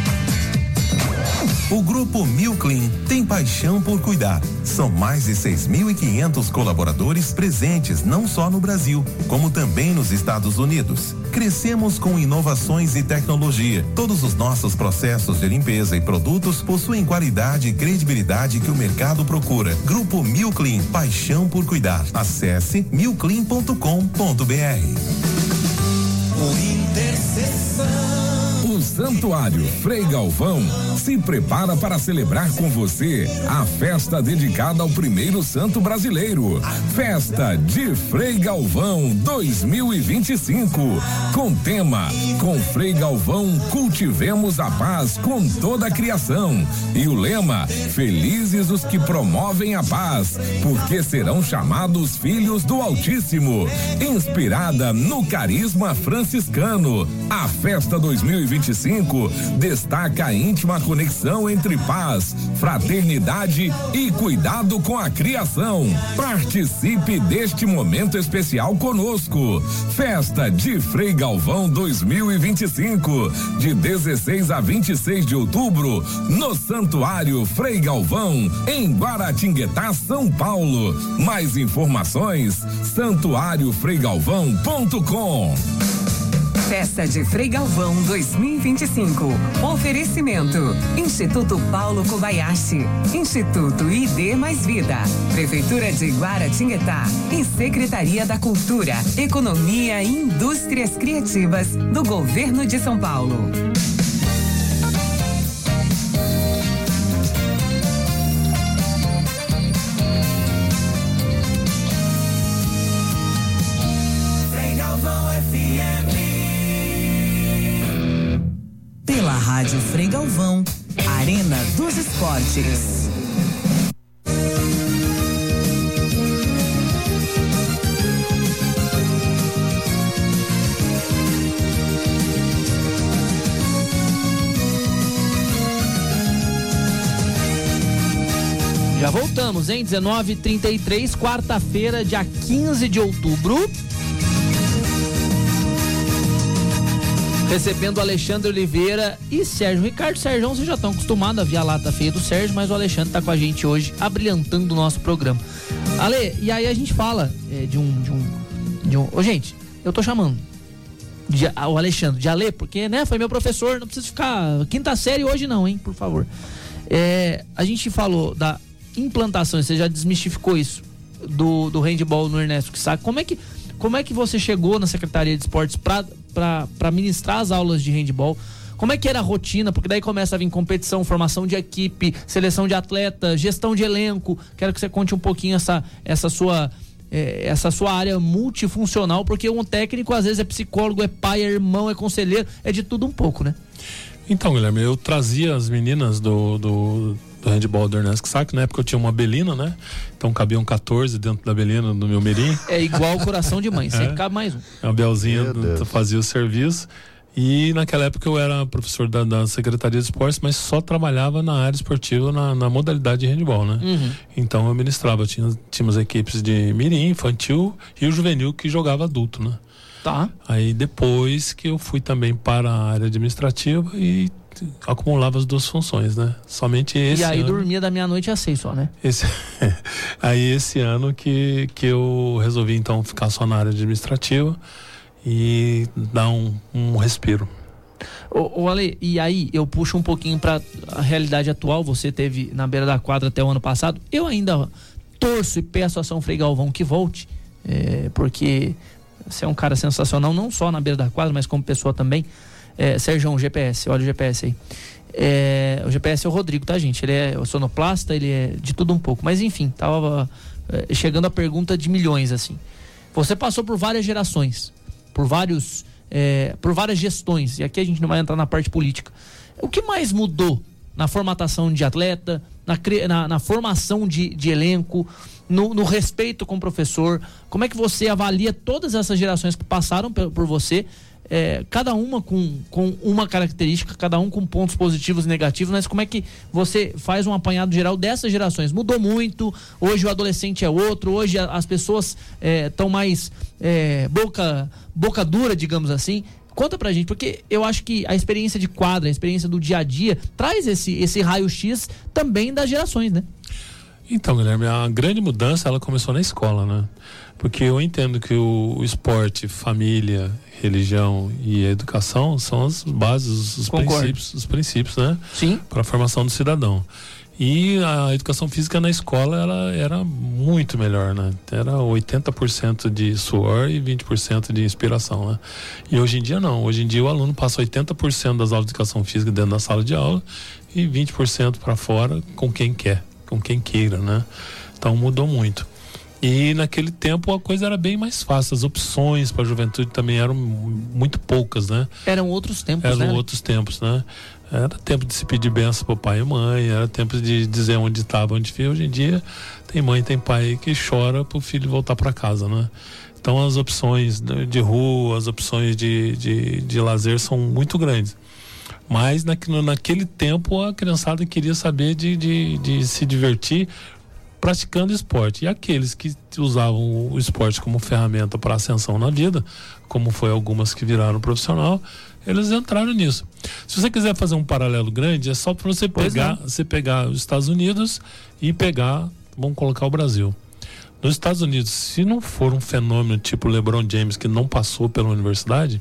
O Grupo Milclean tem paixão por cuidar. São mais de seis mil e quinhentos colaboradores presentes não só no Brasil, como também nos Estados Unidos. Crescemos com inovações e tecnologia. Todos os nossos processos de limpeza e produtos possuem qualidade e credibilidade que o mercado procura. Grupo Milclean, paixão por cuidar. Acesse milclean ponto com ponto b r. Por intercessão. O Santuário Frei Galvão se prepara para celebrar com você a festa dedicada ao primeiro santo brasileiro. Festa de Frei Galvão dois mil e vinte e cinco. Com tema: com Frei Galvão cultivemos a paz com toda a criação. E o lema: felizes os que promovem a paz, porque serão chamados filhos do Altíssimo. Inspirada no carisma franciscano, a festa dois mil e vinte e cinco destaca a íntima conexão entre paz, fraternidade e cuidado com a criação. Participe deste momento especial conosco. Festa de Frei Galvão dois mil e vinte e cinco, de dezesseis a vinte e seis de outubro, no Santuário Frei Galvão, em Guaratinguetá, São Paulo. Mais informações: santuário frei galvão ponto com. Festa de Frei Galvão dois mil e vinte e cinco. Oferecimento: Instituto Paulo Kobayashi, Instituto I D Mais Vida, Prefeitura de Guaratinguetá e Secretaria da Cultura, Economia e Indústrias Criativas do Governo de São Paulo. Pela Rádio Frei Galvão, Arena dos Esportes. Já voltamos, hein? dezenove e trinta e três, quarta-feira, dia quinze de outubro. Recebendo Alexandre Oliveira e Sérgio Ricardo. Sérgio, vocês já estão acostumados a ver a lata feia do Sérgio, mas o Alexandre está com a gente hoje, abrilhantando o nosso programa. Ale, e aí a gente fala é, de um... de um, de um... Ô, gente, eu tô chamando de, o Alexandre de Ale, porque, né, foi meu professor, não precisa ficar quinta série hoje não, hein, por favor. É, a gente falou da implantação, você já desmistificou isso, do, do handball no Ernesto Kissak, como é que, como é que você chegou na Secretaria de Esportes para ministrar as aulas de handball? Como é que era a rotina? Porque daí começa a vir competição, formação de equipe, seleção de atleta, gestão de elenco. Quero que você conte um pouquinho essa, essa sua... É, essa sua área multifuncional, porque um técnico às vezes é psicólogo, é pai, é irmão, é conselheiro, é de tudo um pouco, né? Então, Guilherme, eu trazia as meninas do, do, do handball do Ernesto Kissak, na época eu tinha uma Belina, né? Então cabiam quatorze dentro da Belina do meu mirim. É igual o coração de mãe, sempre é. Cabe mais um. A Belzinha fazia o serviço. E naquela época eu era professor da, da Secretaria de Esportes, mas só trabalhava na área esportiva, na, na modalidade de handball, né? Uhum. Então eu ministrava, tinha, tínhamos equipes de mirim, infantil e o juvenil que jogava adulto, né? Tá. Aí depois que eu fui também para a área administrativa e acumulava as duas funções, né? Somente esse E aí ano, dormia da meia-noite às seis só, né? Esse, aí esse ano que, que eu resolvi então ficar só na área administrativa e dar um, um respiro. Ô, ô Ale, e aí eu puxo um pouquinho para a realidade atual. Você teve na beira da quadra até o ano passado. Eu ainda torço e peço a São Frei Galvão que volte, é, porque você é um cara sensacional, não só na beira da quadra, mas como pessoa também. É, Sérgio, o G P S, olha o G P S aí. É, o G P S é o Rodrigo, tá, gente? Ele é sonoplasta, ele é de tudo um pouco. Mas enfim, tava é, chegando a pergunta de milhões, assim. Você passou por várias gerações, por vários, é, por várias gestões, e aqui a gente não vai entrar na parte política. O que mais mudou na formatação de atleta, na, na, na formação de, de elenco, no, no respeito com o professor? Como é que você avalia todas essas gerações que passaram por, por você, é, cada uma com, com uma característica, cada um com pontos positivos e negativos, mas como é que você faz um apanhado geral dessas gerações? Mudou muito, hoje o adolescente é outro, hoje a, as pessoas estão é, mais é, boca, boca dura, digamos assim. Conta pra gente, porque eu acho que a experiência de quadra, a experiência do dia a dia, traz esse, esse raio-x também das gerações, né? Então, Guilherme, a grande mudança, ela começou na escola, né? Porque eu entendo que o, o esporte, família, religião e a educação são as bases, os Concordo. princípios, os princípios, né? Sim. Para a formação do cidadão. E a educação física na escola, ela era muito melhor, né? Era oitenta por cento de suor e vinte por cento de inspiração, né? E hoje em dia não. Hoje em dia o aluno passa oitenta por cento das aulas de educação física dentro da sala de aula e vinte por cento para fora com quem quer, com quem queira, né? Então mudou muito. E naquele tempo a coisa era bem mais fácil, as opções para a juventude também eram muito poucas, né? Eram outros tempos, eram né? Eram outros tempos, né? Era tempo de se pedir bênção para o pai e mãe, era tempo de dizer onde estava, onde foi. Hoje em dia tem mãe, tem pai que chora para o filho voltar para casa, né? Então as opções de rua, as opções de, de, de lazer são muito grandes. Mas naquele, naquele tempo a criançada queria saber de, de, de se divertir praticando esporte. E aqueles que usavam o esporte como ferramenta para ascensão na vida, como foi algumas que viraram profissional, eles entraram nisso. Se você quiser fazer um paralelo grande, é só para você pegar, você pegar os Estados Unidos e pegar, vamos colocar o Brasil. Nos Estados Unidos, se não for um fenômeno tipo LeBron James que não passou pela universidade,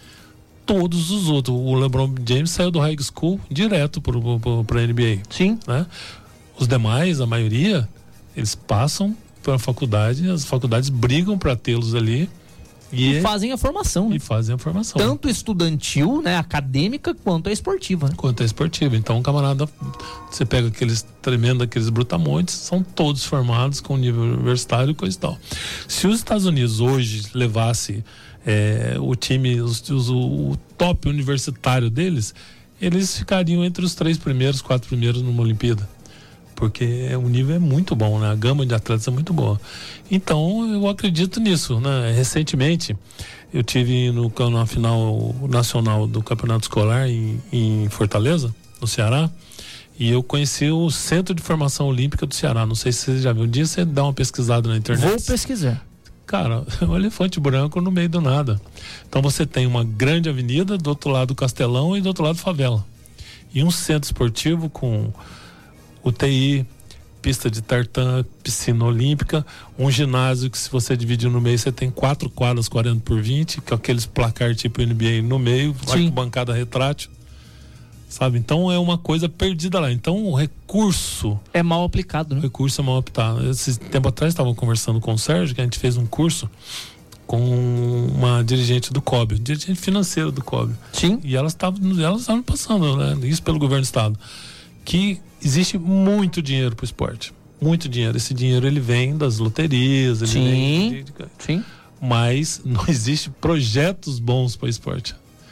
todos os outros, o LeBron James saiu do high school direto para a N B A. Sim. Né? Os demais, a maioria, eles passam pela faculdade, as faculdades brigam para tê-los ali. E, e fazem a formação, né? E fazem a formação. Tanto estudantil, né? Acadêmica, quanto a esportiva. Né? Quanto a esportiva. Então, um camarada, você pega aqueles tremendos, aqueles brutamontes, são todos formados com nível universitário e coisa e tal. Se os Estados Unidos hoje levasse é, o time, os, os, o, o top universitário deles, eles ficariam entre os três primeiros, quatro primeiros numa Olimpíada. Porque o nível é muito bom, né? A gama de atletas é muito boa. Então, eu acredito nisso, né? Recentemente, eu tive no, na final nacional do Campeonato Escolar em, em Fortaleza, no Ceará, e eu conheci o Centro de Formação Olímpica do Ceará. Não sei se você já viu. Um dia você dá uma pesquisada na internet. Vou pesquisar. Cara, um elefante branco no meio do nada. Então, você tem uma grande avenida, do outro lado Castelão e do outro lado favela. E um centro esportivo com U T I, pista de tartan, piscina olímpica, um ginásio que se você dividir no meio, você tem quatro quadras quarenta por vinte, com aqueles placar tipo N B A no meio, arquibancada retrátil. sabe? Então é uma coisa perdida lá. Então o recurso é mal aplicado, né? O recurso é mal aplicado. Esse tempo atrás estavam conversando com o Sérgio, que a gente fez um curso com uma dirigente do C O B, dirigente financeiro do C O B. Sim. E elas estavam elas estavam passando, né? Isso pelo governo do estado, que existe muito dinheiro para o esporte, muito dinheiro. Esse dinheiro ele vem das loterias, ele sim, vem de, de, sim. Mas não existe projetos bons para o esporte.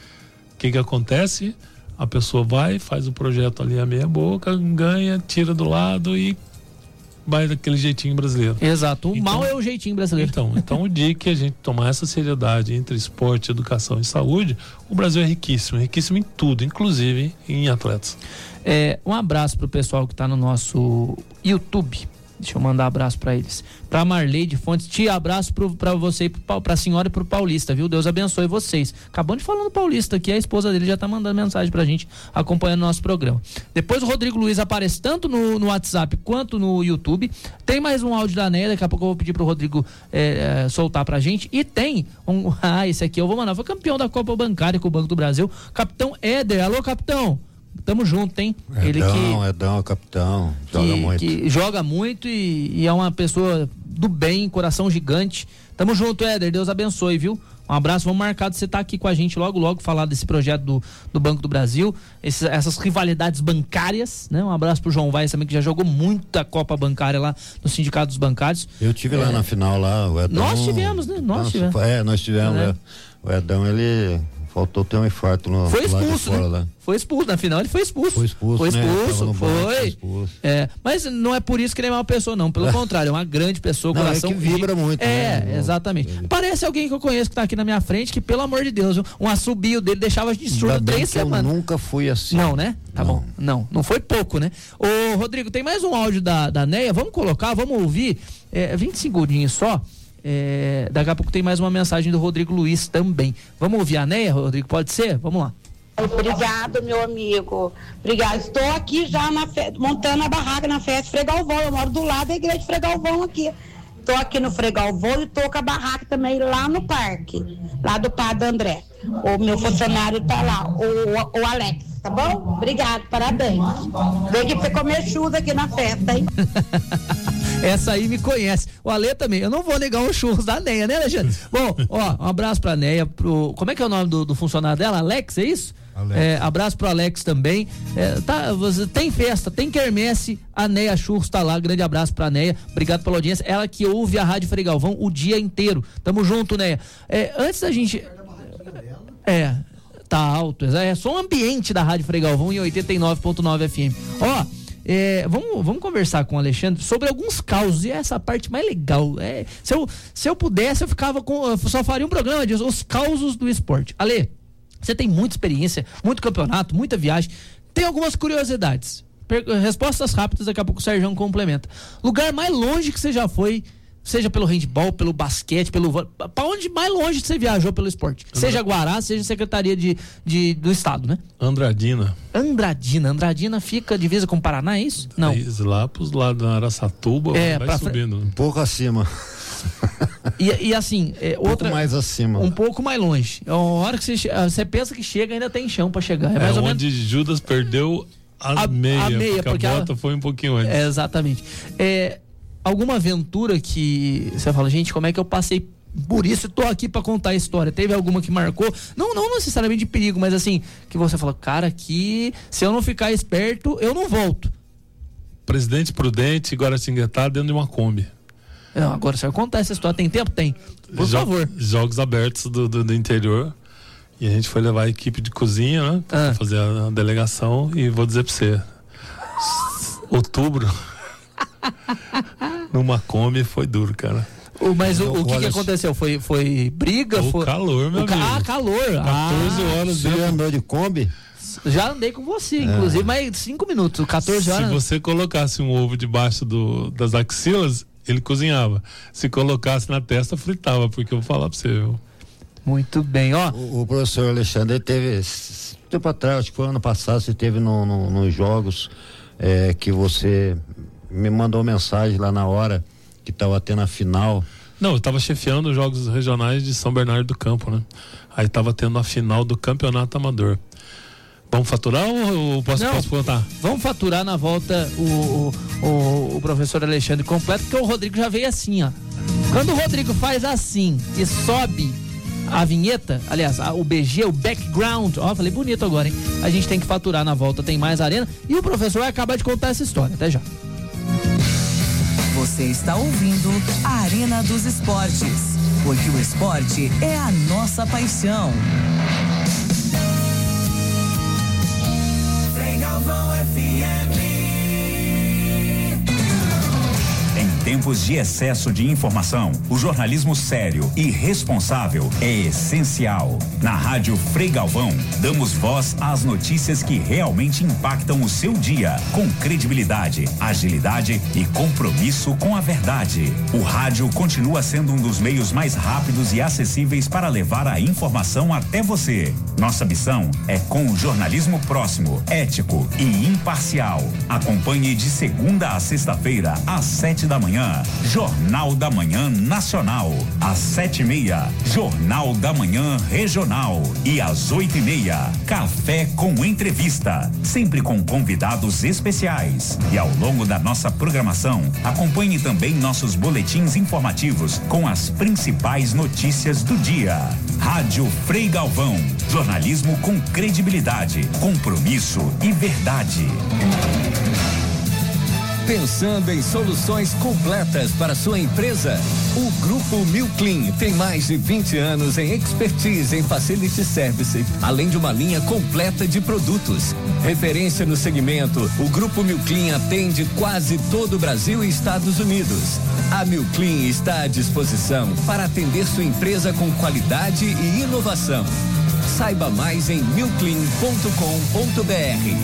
O que que acontece? A pessoa vai, faz o projeto ali a meia boca, ganha, tira do lado e vai daquele jeitinho brasileiro. Exato, o então, mal é o jeitinho brasileiro. Então, então o dia que a gente tomar essa seriedade entre esporte, educação e saúde, o Brasil é riquíssimo, riquíssimo em tudo, inclusive em atletas. É, um abraço pro pessoal que tá no nosso YouTube. Deixa eu mandar um abraço pra eles. Pra Marley de Fontes, tia, abraço pro, pra você, pro, pra senhora e pro Paulista, viu? Deus abençoe vocês. Acabando de falar no Paulista aqui, a esposa dele já tá mandando mensagem pra gente, acompanhando o nosso programa. Depois o Rodrigo Luiz aparece tanto no, no WhatsApp quanto no YouTube. Tem mais um áudio da Neia, daqui a pouco eu vou pedir pro Rodrigo é, é, soltar pra gente. E tem um, ah, esse aqui eu vou mandar, foi campeão da Copa Bancária com o Banco do Brasil, Capitão Éder. Alô, capitão! Tamo junto, hein? Edão, Ele que, Edão, capitão, joga que, muito. Que joga muito e, e é uma pessoa do bem, coração gigante. Tamo junto, Éder, Deus abençoe, viu? Um abraço, vamos marcar de você estar aqui com a gente logo, logo, falar desse projeto do, do Banco do Brasil, esse, essas rivalidades bancárias, né? Um abraço pro João Vaz também, que já jogou muita Copa Bancária lá no Sindicato dos Bancários. Eu tive é, lá na final lá, o Edão... Nós tivemos, né? Nós tivemos. É, nós tivemos, é. O Edão, ele... Faltou ter um infarto no Foi expulso, fora, né? Lá. Foi expulso, na final ele foi expulso. Foi expulso, Foi expulso, né? foi. Banco, foi expulso. É, mas não é por isso que ele é uma pessoa, não. Pelo contrário, é uma grande pessoa, não, coração. É que vibra muito. É, né? exatamente. Ele... Parece alguém que eu conheço que tá aqui na minha frente, que pelo amor de Deus, um assobio dele deixava de surdo três semanas. Eu nunca fui assim. Não, né? Tá não. bom. Não, não foi pouco, né? Ô, Rodrigo, tem mais um áudio da, da Neia, vamos colocar, vamos ouvir. É, vinte segundinhos só. É, daqui a pouco tem mais uma mensagem do Rodrigo Luiz também. Vamos ouvir a Neia, Rodrigo? Pode ser? Vamos lá. Obrigado, meu amigo. Obrigado. Estou aqui já na fe... montando a barraca na festa Frei Galvão. Eu moro do lado da igreja Frei Galvão aqui. Estou aqui no Frei Galvão e estou com a barraca também lá no parque, lá do Padre André. O meu funcionário está lá, o, o Alex, tá bom? Obrigado, parabéns. Vem aqui pra comer churros aqui na festa, hein? Essa aí me conhece. O Alê também. Eu não vou negar os churros da Neia, né, Alexandre? Bom, ó, um abraço pra Neia, pro... Como é que é o nome do, do funcionário dela? Alex, é isso? É, abraço pro Alex também. É, tá, você, tem festa, tem quermesse, a Neia Churros tá lá. Grande abraço pra Neia. Obrigado pela audiência. Ela que ouve a Rádio Frei Galvão o dia inteiro. Tamo junto, Neia. É, antes da gente. É, tá alto. É só o ambiente da Rádio Frei Galvão em oitenta e nove ponto nove F M. Ó. É, vamos, vamos conversar com o Alexandre sobre alguns causos, e essa parte mais legal. É, se, eu, se eu pudesse, eu ficava com. Eu só faria um programa disso, os causos do esporte. Ale, você tem muita experiência, muito campeonato, muita viagem. Tem algumas curiosidades. Per- respostas rápidas, daqui a pouco o Sérgio complementa. Lugar mais longe que você já foi, seja pelo handball, pelo basquete, pelo. Pra onde mais longe você viajou pelo esporte? Andra... Seja Guará, seja Secretaria de, de, do Estado, né? Andradina. Andradina. Andradina fica divisa com o Paraná, é isso? Não. É, lá pros lados da Araçatuba, é, vai subindo. Um pouco acima. E, e assim, é, um outra, pouco mais acima. Um pouco mais longe. A hora que você, você pensa que chega, ainda tem chão pra chegar. É, é mais ou onde menos... Judas perdeu a, a meia, a meia, porque, porque a bota ela... foi um pouquinho antes. É, exatamente. É, alguma aventura que você fala, gente, como é que eu passei por isso e tô aqui pra contar a história? Teve alguma que marcou? Não, não necessariamente de perigo, mas assim, que você fala, cara, aqui, se eu não ficar esperto, eu não volto. Presidente Prudente, Guaratinguetá, dentro de uma Kombi. Não, agora, se eu contar essa história, tem tempo? Tem. Por Jo- favor. Jogos abertos do, do, do interior. E a gente foi levar a equipe de cozinha, né? Pra Ah. fazer a, a delegação. E vou dizer pra você: outubro, numa Kombi, foi duro, cara. O, mas o, o que, que Olha, aconteceu? Foi, foi briga? O foi... calor, meu o ca... amigo. Ah, calor. quatorze ah, horas Você dentro. andou de Kombi? Já andei com você, inclusive, É. mas cinco minutos, quatorze horas. Se você colocasse um ovo debaixo do, das axilas, ele cozinhava. Se colocasse na testa, fritava, porque eu vou falar pra você, viu? Muito bem, ó. O, o professor Alexandre teve, tempo atrás, acho que foi ano passado, você teve no, no, nos jogos é, que você me mandou mensagem lá na hora que estava tendo a final. Não, eu estava chefiando os jogos regionais de São Bernardo do Campo, né? Aí estava tendo a final do Campeonato Amador. Vamos faturar ou posso, Não, posso contar? Vamos faturar na volta o, o, o, o professor Alexandre completo, porque o Rodrigo já veio assim, ó. Quando o Rodrigo faz assim e sobe a vinheta, aliás, a, o B G, o background, ó, falei bonito agora, hein? A gente tem que faturar na volta, tem mais arena, e o professor vai acabar de contar essa história, até já. Você está ouvindo a Arena dos Esportes, porque o esporte é a nossa paixão. Em tempos de excesso de informação, o jornalismo sério e responsável é essencial. Na Rádio Frei Galvão, damos voz às notícias que realmente impactam o seu dia, com credibilidade, agilidade e compromisso com a verdade. O rádio continua sendo um dos meios mais rápidos e acessíveis para levar a informação até você. Nossa missão é com o jornalismo próximo, ético e imparcial. Acompanhe de segunda a sexta-feira, às sete da manhã, Jornal da Manhã Nacional. Às sete e meia, Jornal da Manhã Regional. E às oito e meia, Café com Entrevista, sempre com convidados especiais. E ao longo da nossa programação, acompanhe também nossos boletins informativos com as principais notícias do dia. Rádio Frei Galvão, jornalismo com credibilidade, compromisso e verdade. Pensando em soluções completas para sua empresa? O Grupo Milclean tem mais de vinte anos em expertise em Facility Service, além de uma linha completa de produtos. Referência no segmento, o Grupo Milclean atende quase todo o Brasil e Estados Unidos. A Milclean está à disposição para atender sua empresa com qualidade e inovação. Saiba mais em milclean ponto com ponto b r.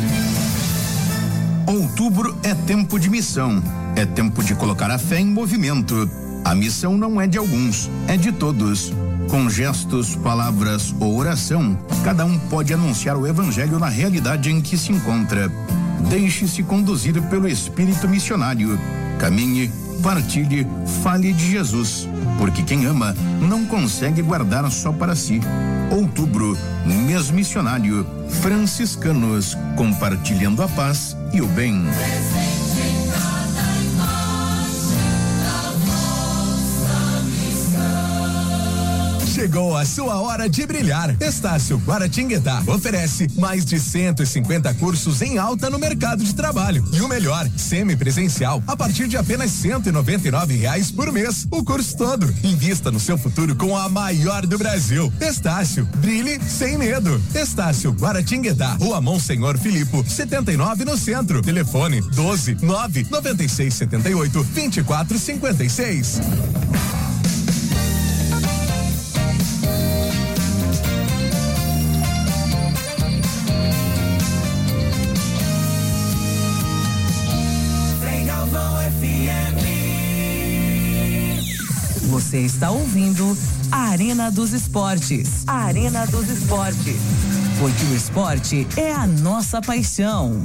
Outubro é tempo de missão, é tempo de colocar a fé em movimento. A missão não é de alguns, é de todos. Com gestos, palavras ou oração, cada um pode anunciar o evangelho na realidade em que se encontra. Deixe-se conduzir pelo espírito missionário. Caminhe, partilhe, fale de Jesus, porque quem ama não consegue guardar só para si. Outubro, mês missionário, franciscanos, compartilhando a paz e o bem. Chegou a sua hora de brilhar. Estácio Guaratinguetá oferece mais de cento e cinquenta cursos em alta no mercado de trabalho. E o melhor, semipresencial, a partir de apenas cento e noventa e nove reais por mês. O curso todo. Invista no seu futuro com a maior do Brasil. Estácio, brilhe sem medo. Estácio Guaratinguetá, Rua Monsenhor Filipe, setenta e nove no centro. Telefone doze, nove, noventa e seis, setenta e oito, vinte e quatro, cinquenta e seis. Você está ouvindo a Arena dos Esportes. A Arena dos Esportes. Porque o esporte é a nossa paixão.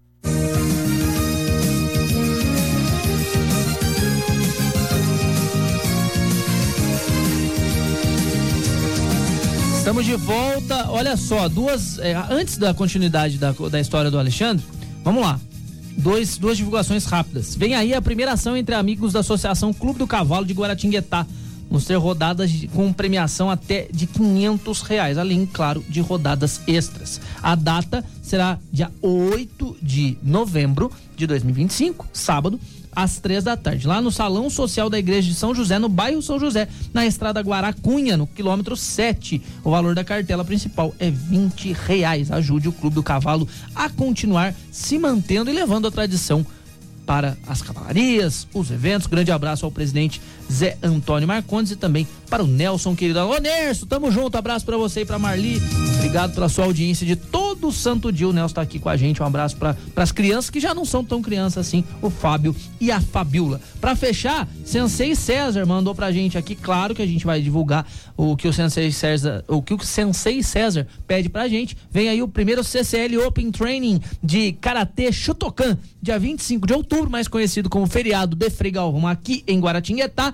Estamos de volta. Olha só, duas. É, antes da continuidade da, da história do Alexandre, vamos lá. Dois, duas divulgações rápidas. Vem aí a primeira ação entre amigos da Associação Clube do Cavalo de Guaratinguetá. Vamos ter rodadas de, com premiação até de quinhentos reais, além, claro, de rodadas extras. A data será dia oito de novembro de dois mil e vinte e cinco, sábado, às três da tarde, lá no Salão Social da Igreja de São José, no bairro São José, na Estrada Guaracunha, no quilômetro sete. O valor da cartela principal é vinte reais. Ajude o Clube do Cavalo a continuar se mantendo e levando a tradição para as cavalarias, os eventos. Grande abraço ao presidente Zé Antônio Marcondes e também para o Nelson, querido. Alô, Nerso, tamo junto, abraço para você e para Marli, obrigado pela sua audiência de todo santo dia. O Nelson tá aqui com a gente, um abraço para as crianças que já não são tão crianças assim, o Fábio e a Fabiola. Para fechar, Sensei César mandou pra gente aqui, claro que a gente vai divulgar o que o Sensei César, o que o Sensei César pede pra gente. Vem aí o primeiro C C L Open Training de Karatê Shotokan, dia vinte e cinco de outubro, mais conhecido como feriado de Frei Galvão, aqui em Guaratinguetá.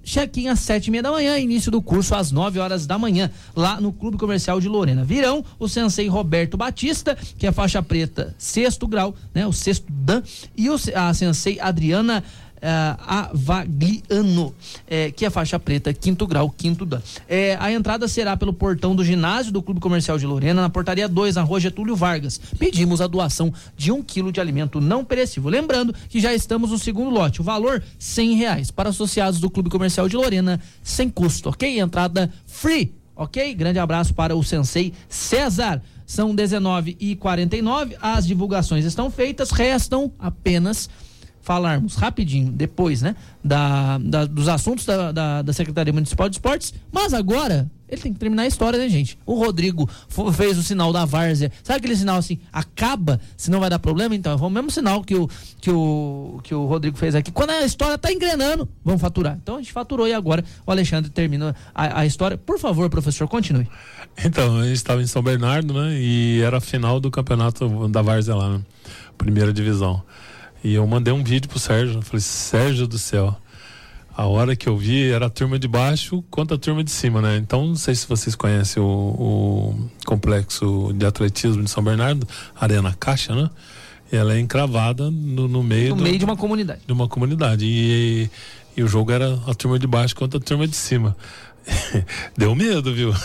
check-in às sete e meia da manhã, início do curso às nove horas da manhã, lá no Clube Comercial de Lorena. Virão o sensei Roberto Batista, que é faixa preta sexto grau, né? O sexto dan, e o, a sensei Adriana Uh, Avagliano, é, que é faixa preta, quinto grau, quinto dan. É, a entrada será pelo portão do ginásio do Clube Comercial de Lorena, na portaria dois, na rua Getúlio Vargas. Pedimos a doação de um quilo de alimento não perecível. Lembrando que já estamos no segundo lote. O valor, cem reais. Para associados do Clube Comercial de Lorena, sem custo, ok? Entrada free, ok? Grande abraço para o sensei César. São dezenove e quarenta e nove, as divulgações estão feitas, restam apenas falarmos rapidinho depois, né, da, da, dos assuntos da, da, da Secretaria Municipal de Esportes, mas agora ele tem que terminar a história, né, gente? O Rodrigo fez o sinal da várzea, sabe aquele sinal assim, acaba, senão vai dar problema? Então, é o mesmo sinal que o, que o, que o Rodrigo fez aqui, quando a história tá engrenando, vamos faturar. Então a gente faturou e agora o Alexandre termina a, a história. Por favor, professor, continue. Então, a gente estava em São Bernardo, né, e era a final do campeonato da várzea lá, né, primeira divisão. E eu mandei um vídeo pro Sérgio, eu falei, Sérgio do céu, a hora que eu vi era a turma de baixo contra a turma de cima, né? Então, não sei se vocês conhecem o, o complexo de atletismo de São Bernardo, Arena Caixa, né? E ela é encravada no, no meio... No do, meio de uma comunidade. De uma comunidade. E, e, e o jogo era a turma de baixo contra a turma de cima. Deu medo, viu?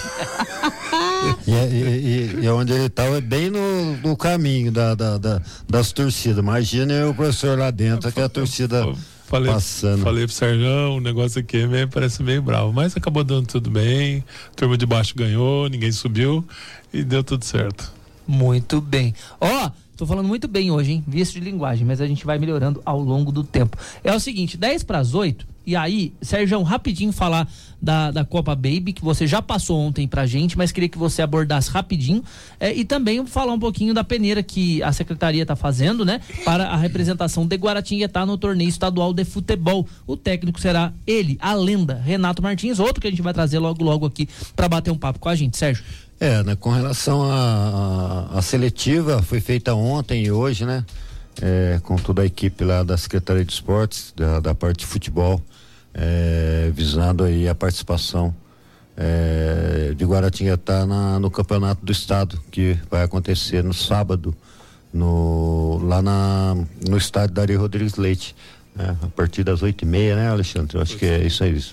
E, e, e onde ele estava bem no, no caminho da, da, da, das torcidas. Imagina o professor lá dentro, que é a torcida falei, passando. Falei pro Sérgio, o negócio aqui meio, parece meio bravo, mas acabou dando tudo bem, a turma de baixo ganhou, ninguém subiu e deu tudo certo. Muito bem. Ó, oh, tô falando muito bem hoje, hein? Vício de linguagem, mas a gente vai melhorando ao longo do tempo. É o seguinte, dez para as oito, e aí, Sérgio, rapidinho falar da, da Copa Baby, que você já passou ontem pra gente, mas queria que você abordasse rapidinho, é, e também falar um pouquinho da peneira que a secretaria tá fazendo, né, para a representação de Guaratinguetá no torneio estadual de futebol. O técnico será ele, a lenda, Renato Martins, outro que a gente vai trazer logo logo aqui para bater um papo com a gente, Sérgio. É, né, com relação a, a, a seletiva, foi feita ontem e hoje, né, é, com toda a equipe lá da Secretaria de Esportes, da, da parte de futebol, É, visando aí a participação é, de Guaratinguetá na, no campeonato do estado, que vai acontecer no sábado, no, lá na, no estádio Dari Rodrigues Leite, né, a partir das oito e meia, né, Alexandre? Eu acho que é isso aí. Isso.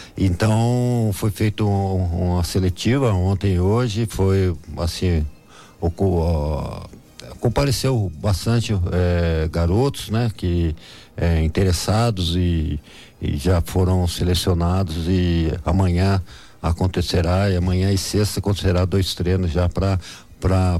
Então, foi feita um, uma seletiva ontem e hoje, foi assim, o, o, compareceu bastante é, garotos, né, que é, interessados e e já foram selecionados, e amanhã acontecerá, e amanhã e sexta acontecerá dois treinos já para para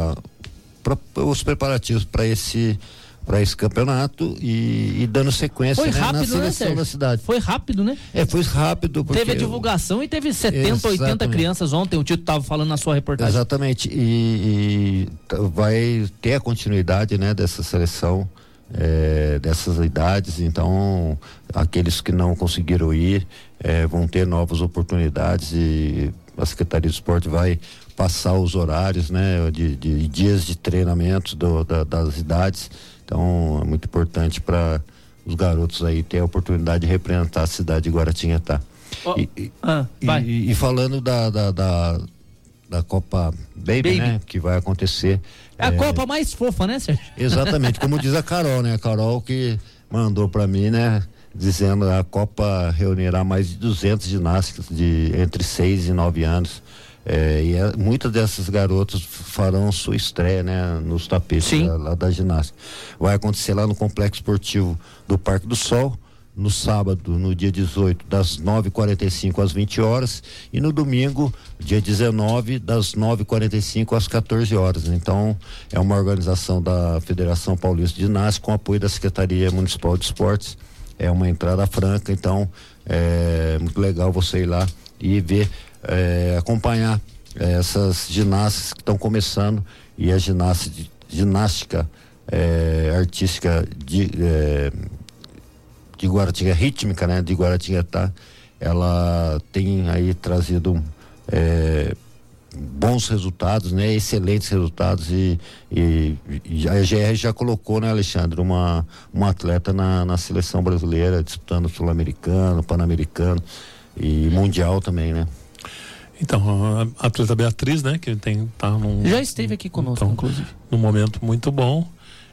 para os preparativos para esse para esse campeonato e, e dando sequência, foi né, rápido, na seleção, né, da cidade. Foi rápido, né? É, foi rápido. Porque teve a divulgação e teve setenta, oitenta crianças ontem, o Tito estava falando na sua reportagem. Exatamente, e, e vai ter a continuidade, né, dessa seleção. É, dessas idades, então aqueles que não conseguiram ir é, vão ter novas oportunidades, e a Secretaria de Esporte vai passar os horários, né, de, de dias de treinamento do, da, das idades. Então é muito importante para os garotos aí ter a oportunidade de representar a cidade de Guaratinguetá. Oh, e, e, ah, e, e falando da, da, da, da Copa Baby, Baby, né, que vai acontecer. É a é, Copa mais fofa, né, Sérgio? Exatamente, como diz a Carol, né? A Carol que mandou para mim, né? Dizendo que a Copa reunirá mais de duzentos ginásticos de entre seis e nove anos. É, e é, muitas dessas garotas farão sua estreia, né? Nos tapetes lá, lá da ginástica. Vai acontecer lá no Complexo Esportivo do Parque do Sol, no sábado, no dia dezoito, das nove e quarenta e cinco às vinte horas, e no domingo, dia dezenove, das nove e quarenta e cinco às quatorze horas. Então, é uma organização da Federação Paulista de Ginástica com apoio da Secretaria Municipal de Esportes. É uma entrada franca, então é muito legal você ir lá e ver, é, acompanhar é, essas ginásticas que estão começando, e a ginástica, ginástica é, artística de é, de Guaratinguetá, rítmica, né, de Guaratinguetá, ela tem aí trazido é, bons bons resultados, né? Excelentes resultados e, e, e a G R já colocou, né, Alexandre, uma, uma atleta na, na seleção brasileira, disputando sul-americano, pan-americano e mundial também, né? Então, a atleta Beatriz, né, que tem, tá num, já esteve aqui conosco, então, inclusive. Num momento muito bom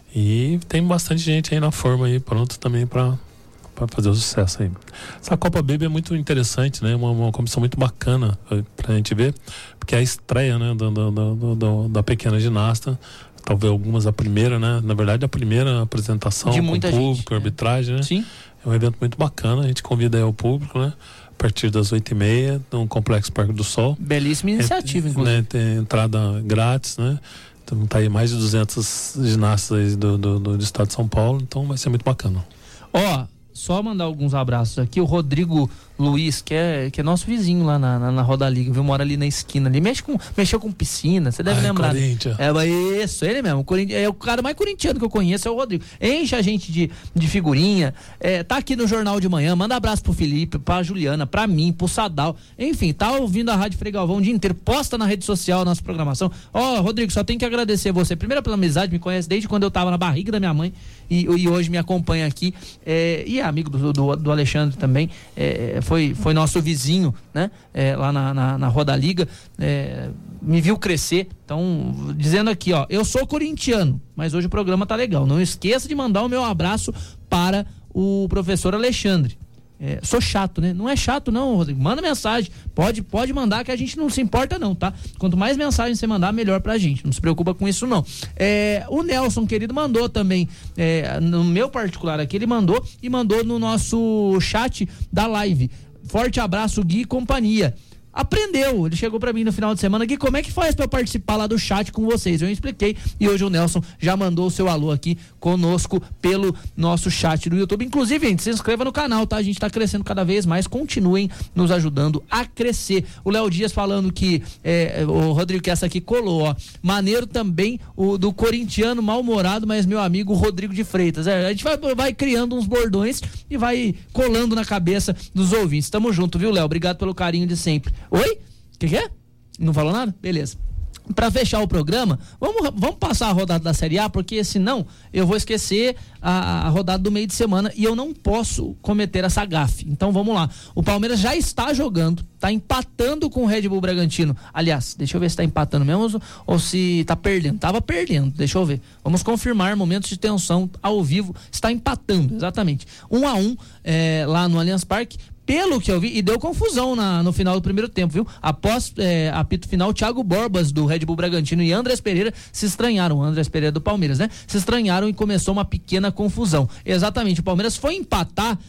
e tem bastante gente aí na forma aí, pronto também para para fazer o sucesso aí. Essa Copa Baby é muito interessante, né? Uma, uma comissão muito bacana pra gente ver, porque é a estreia, né, do, do, do, do, da pequena ginasta, talvez algumas a primeira, né? Na verdade, a primeira apresentação de com muita público, gente, arbitragem, é. né? Sim. É um evento muito bacana, a gente convida aí o público, né? A partir das oito e meia, no Complexo Parque do Sol. Belíssima iniciativa, é, inclusive. Né? Tem entrada grátis, né? Então tá aí mais de duzentos ginastas aí do, do, do, do estado de São Paulo, então vai ser muito bacana. Ó, só mandar alguns abraços aqui. O Rodrigo Luiz, que é, que é nosso vizinho lá na, na, na Roda Liga, viu? Mora ali na esquina ali. Mexe com, mexeu com piscina, você deve Ai, lembrar. Corinthians. É isso, ele mesmo. O, é o cara mais corintiano que eu conheço, é o Rodrigo. Enche a gente de, de figurinha. É, tá aqui no Jornal de Manhã. Manda abraço pro Felipe, pra Juliana, pra mim, pro Sadal. Enfim, tá ouvindo a Rádio Frei Galvão o dia inteiro. Posta na rede social a nossa programação. Ó, oh, Rodrigo, só tenho que agradecer você. Primeiro pela amizade, me conhece desde quando eu tava na barriga da minha mãe e, e hoje me acompanha aqui. É, e é amigo do, do, do Alexandre também. É, foi, foi nosso vizinho, né? É, lá na, na, na Roda Liga, é, me viu crescer. Então, dizendo aqui, ó, eu sou corintiano, mas hoje o programa tá legal. Não esqueça de mandar o meu abraço para o professor Alexandre. É, sou chato, né? Não é chato não, Rodrigo. Manda mensagem, pode, pode mandar que a gente não se importa não, tá? Quanto mais mensagem você mandar, melhor pra gente. Não se preocupa com isso não. É, o Nelson, querido, mandou também, é, no meu particular aqui, ele mandou e mandou no nosso chat da live. Forte abraço, Gui e companhia. Aprendeu, ele chegou pra mim no final de semana aqui, como é que faz pra eu participar lá do chat com vocês? Eu expliquei e hoje o Nelson já mandou o seu alô aqui conosco pelo nosso chat do YouTube. Inclusive, gente, se inscreva no canal, tá? A gente tá crescendo cada vez mais, continuem nos ajudando a crescer. O Léo Dias falando que, é, o Rodrigo, que essa aqui colou, ó, maneiro também o do corintiano mal-humorado, mas meu amigo Rodrigo de Freitas. É, a gente vai, vai criando uns bordões e vai colando na cabeça dos ouvintes. Tamo junto, viu, Léo? Obrigado pelo carinho de sempre. Oi? O que, que é? Não falou nada? Beleza. Para fechar o programa, vamos, vamos passar a rodada da Série A, porque senão eu vou esquecer a, a rodada do meio de semana e eu não posso cometer essa gafe. Então vamos lá. O Palmeiras já está jogando, está empatando com o Red Bull Bragantino. Aliás, deixa eu ver se está empatando mesmo ou se está perdendo. Tava perdendo, deixa eu ver. Vamos confirmar momentos de tensão ao vivo. Está empatando, exatamente. Um a um é, lá no Allianz Parque. Pelo que eu vi, e deu confusão na, no final do primeiro tempo, viu? Após é, apito final, Thiago Borbas do Red Bull Bragantino e Andrés Pereira se estranharam, Andrés Pereira do Palmeiras, né? Se estranharam e começou uma pequena confusão. Exatamente, o Palmeiras foi empatar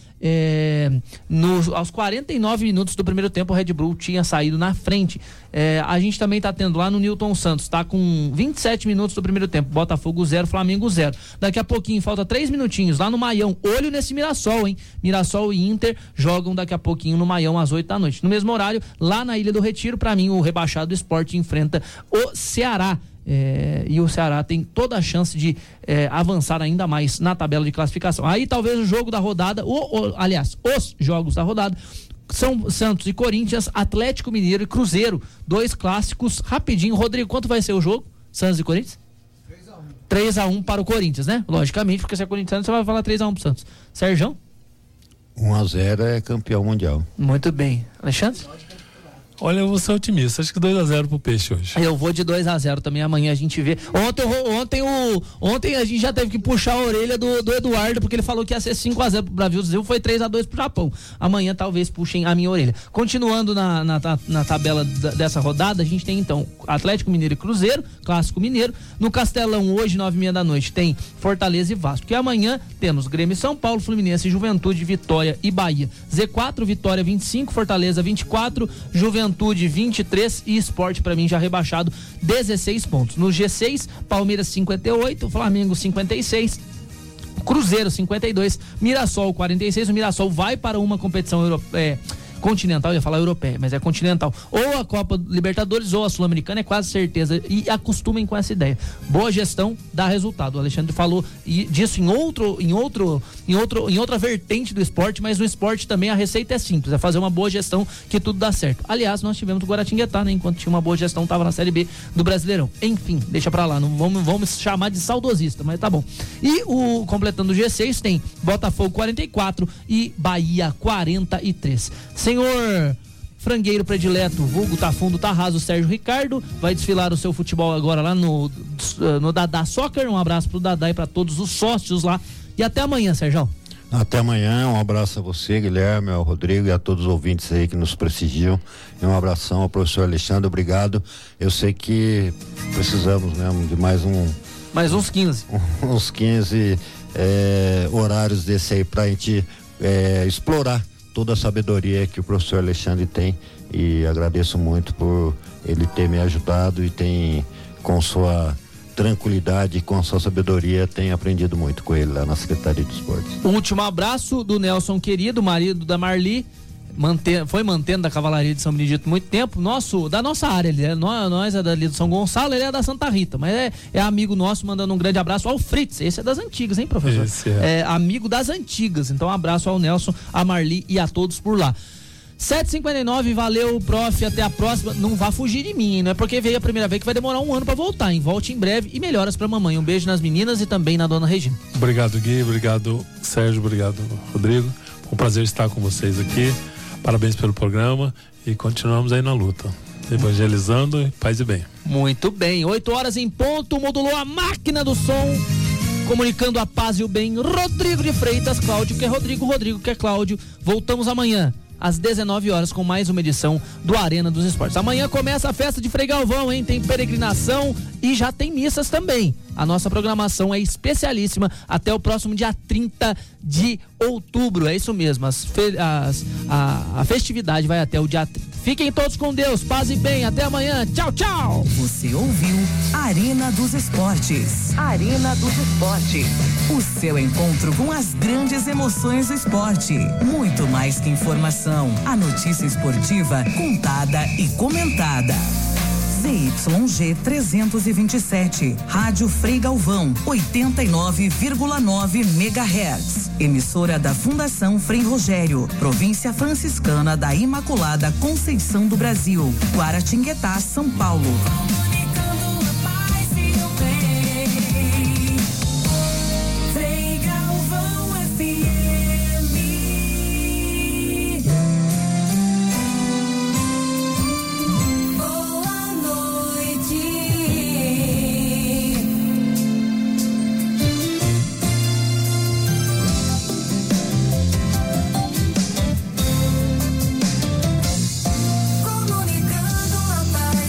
é, no, aos quarenta e nove minutos do primeiro tempo, o Red Bull tinha saído na frente. É, a gente também tá tendo lá no Newton Santos, tá com vinte e sete minutos do primeiro tempo, Botafogo zero, Flamengo zero. Daqui a pouquinho, falta três minutinhos lá no Maião, olho nesse Mirassol, hein? Mirassol e Inter jogam daqui a pouquinho no Maião às oito da noite. No mesmo horário, lá na Ilha do Retiro, pra mim, o rebaixado Sport enfrenta o Ceará. É, e o Ceará tem toda a chance de é, avançar ainda mais na tabela de classificação. Aí talvez o jogo da rodada, o, o, aliás, os jogos da rodada são Santos e Corinthians, Atlético Mineiro e Cruzeiro, dois clássicos. Rapidinho, Rodrigo, quanto vai ser o jogo? Santos e Corinthians? três a um para o Corinthians, né? Logicamente, porque se é Corinthians, você vai falar três a um pro Santos. Sérgio? um a zero é campeão mundial. Muito bem. Alexandre? Olha, eu vou ser otimista, acho que dois a zero pro Peixe hoje. Eu vou de dois a zero também, amanhã a gente vê. Ontem, ontem, o, ontem a gente já teve que puxar a orelha do, do Eduardo, porque ele falou que ia ser cinco a zero pro Brasil, foi três a dois pro Japão. Amanhã talvez puxem a minha orelha. Continuando na, na, na tabela da, dessa rodada, a gente tem então Atlético Mineiro e Cruzeiro, Clássico Mineiro. No Castelão, hoje, nove e meia da noite, tem Fortaleza e Vasco. E amanhã temos Grêmio e São Paulo, Fluminense, Juventude, Vitória e Bahia. Z quatro, Vitória vinte e cinco, Fortaleza vinte e quatro, Juventude vinte e três e Sport para mim já rebaixado dezesseis pontos. No G seis, Palmeiras cinquenta e oito, Flamengo cinquenta e seis, Cruzeiro cinquenta e dois, Mirassol quarenta e seis. O Mirassol vai para uma competição europeia, é, continental, eu ia falar europeia, mas é continental. Ou a Copa Libertadores ou a Sul-Americana, é quase certeza. E acostumem com essa ideia. Boa gestão dá resultado. O Alexandre falou disso em outro, em outro, em outro, em outra vertente do esporte, mas no esporte também a receita é simples, é fazer uma boa gestão que tudo dá certo. Aliás, nós tivemos o Guaratinguetá, né? Enquanto tinha uma boa gestão, tava na Série B do Brasileirão. Enfim, deixa pra lá, não vamos, vamos chamar de saudosista, mas tá bom. E o completando o G seis tem Botafogo quarenta e quatro e Bahia quarenta e três. Senhor frangueiro predileto, vulgo tá fundo, tá raso, Sérgio Ricardo, vai desfilar o seu futebol agora lá no, no Dadá Soccer. Um abraço pro Dadá e pra todos os sócios lá. E até amanhã, Sérgio. Até amanhã, um abraço a você, Guilherme, ao Rodrigo e a todos os ouvintes aí que nos prestigiam. E um abração ao professor Alexandre, obrigado. Eu sei que precisamos mesmo de mais um... Mais uns quinze. Uns quinze é, horários desse aí pra gente é, explorar toda a sabedoria que o professor Alexandre tem, e agradeço muito por ele ter me ajudado e tem, com sua tranquilidade e com sua sabedoria, tem aprendido muito com ele lá na Secretaria de Esportes. Um último abraço do Nelson querido, marido da Marli, mantém, foi mantendo da Cavalaria de São Benedito muito tempo, nosso, da nossa área, ele é, nós, nós é dali do São Gonçalo, ele é da Santa Rita, mas é, é amigo nosso, mandando um grande abraço ao Fritz, esse é das antigas, hein, professor? Esse é. É amigo das antigas, então um abraço ao Nelson, a Marli e a todos por lá. sete e cinquenta e nove, valeu, prof, até a próxima. Não vá fugir de mim, hein? Não é porque veio a primeira vez que vai demorar um ano pra voltar, hein? Volte em breve e melhoras pra mamãe. Um beijo nas meninas e também na dona Regina. Obrigado, Gui, obrigado, Sérgio, obrigado, Rodrigo. Um prazer estar com vocês aqui. Parabéns pelo programa e continuamos aí na luta, evangelizando e paz e bem. Muito bem, oito horas em ponto, modulou a máquina do som, comunicando a paz e o bem, Rodrigo de Freitas, Cláudio que é Rodrigo, Rodrigo que é Cláudio. Voltamos amanhã às dezenove horas com mais uma edição do Arena dos Esportes. Amanhã começa a festa de Frei Galvão, hein? Tem peregrinação e já tem missas também. A nossa programação é especialíssima até o próximo dia trinta de outubro. É isso mesmo, as fe- as, a, a festividade vai até o dia trinta. Fiquem todos com Deus, paz e bem, até amanhã, tchau, tchau! Você ouviu Arena dos Esportes. Arena dos Esportes. O seu encontro com as grandes emoções do esporte. Muito mais que informação, a notícia esportiva contada e comentada. Z Y G trezentos e vinte e sete, Rádio Frei Galvão, oitenta e nove vírgula nove megahertz. Emissora da Fundação Frei Rogério, Província Franciscana da Imaculada Conceição do Brasil, Guaratinguetá, São Paulo.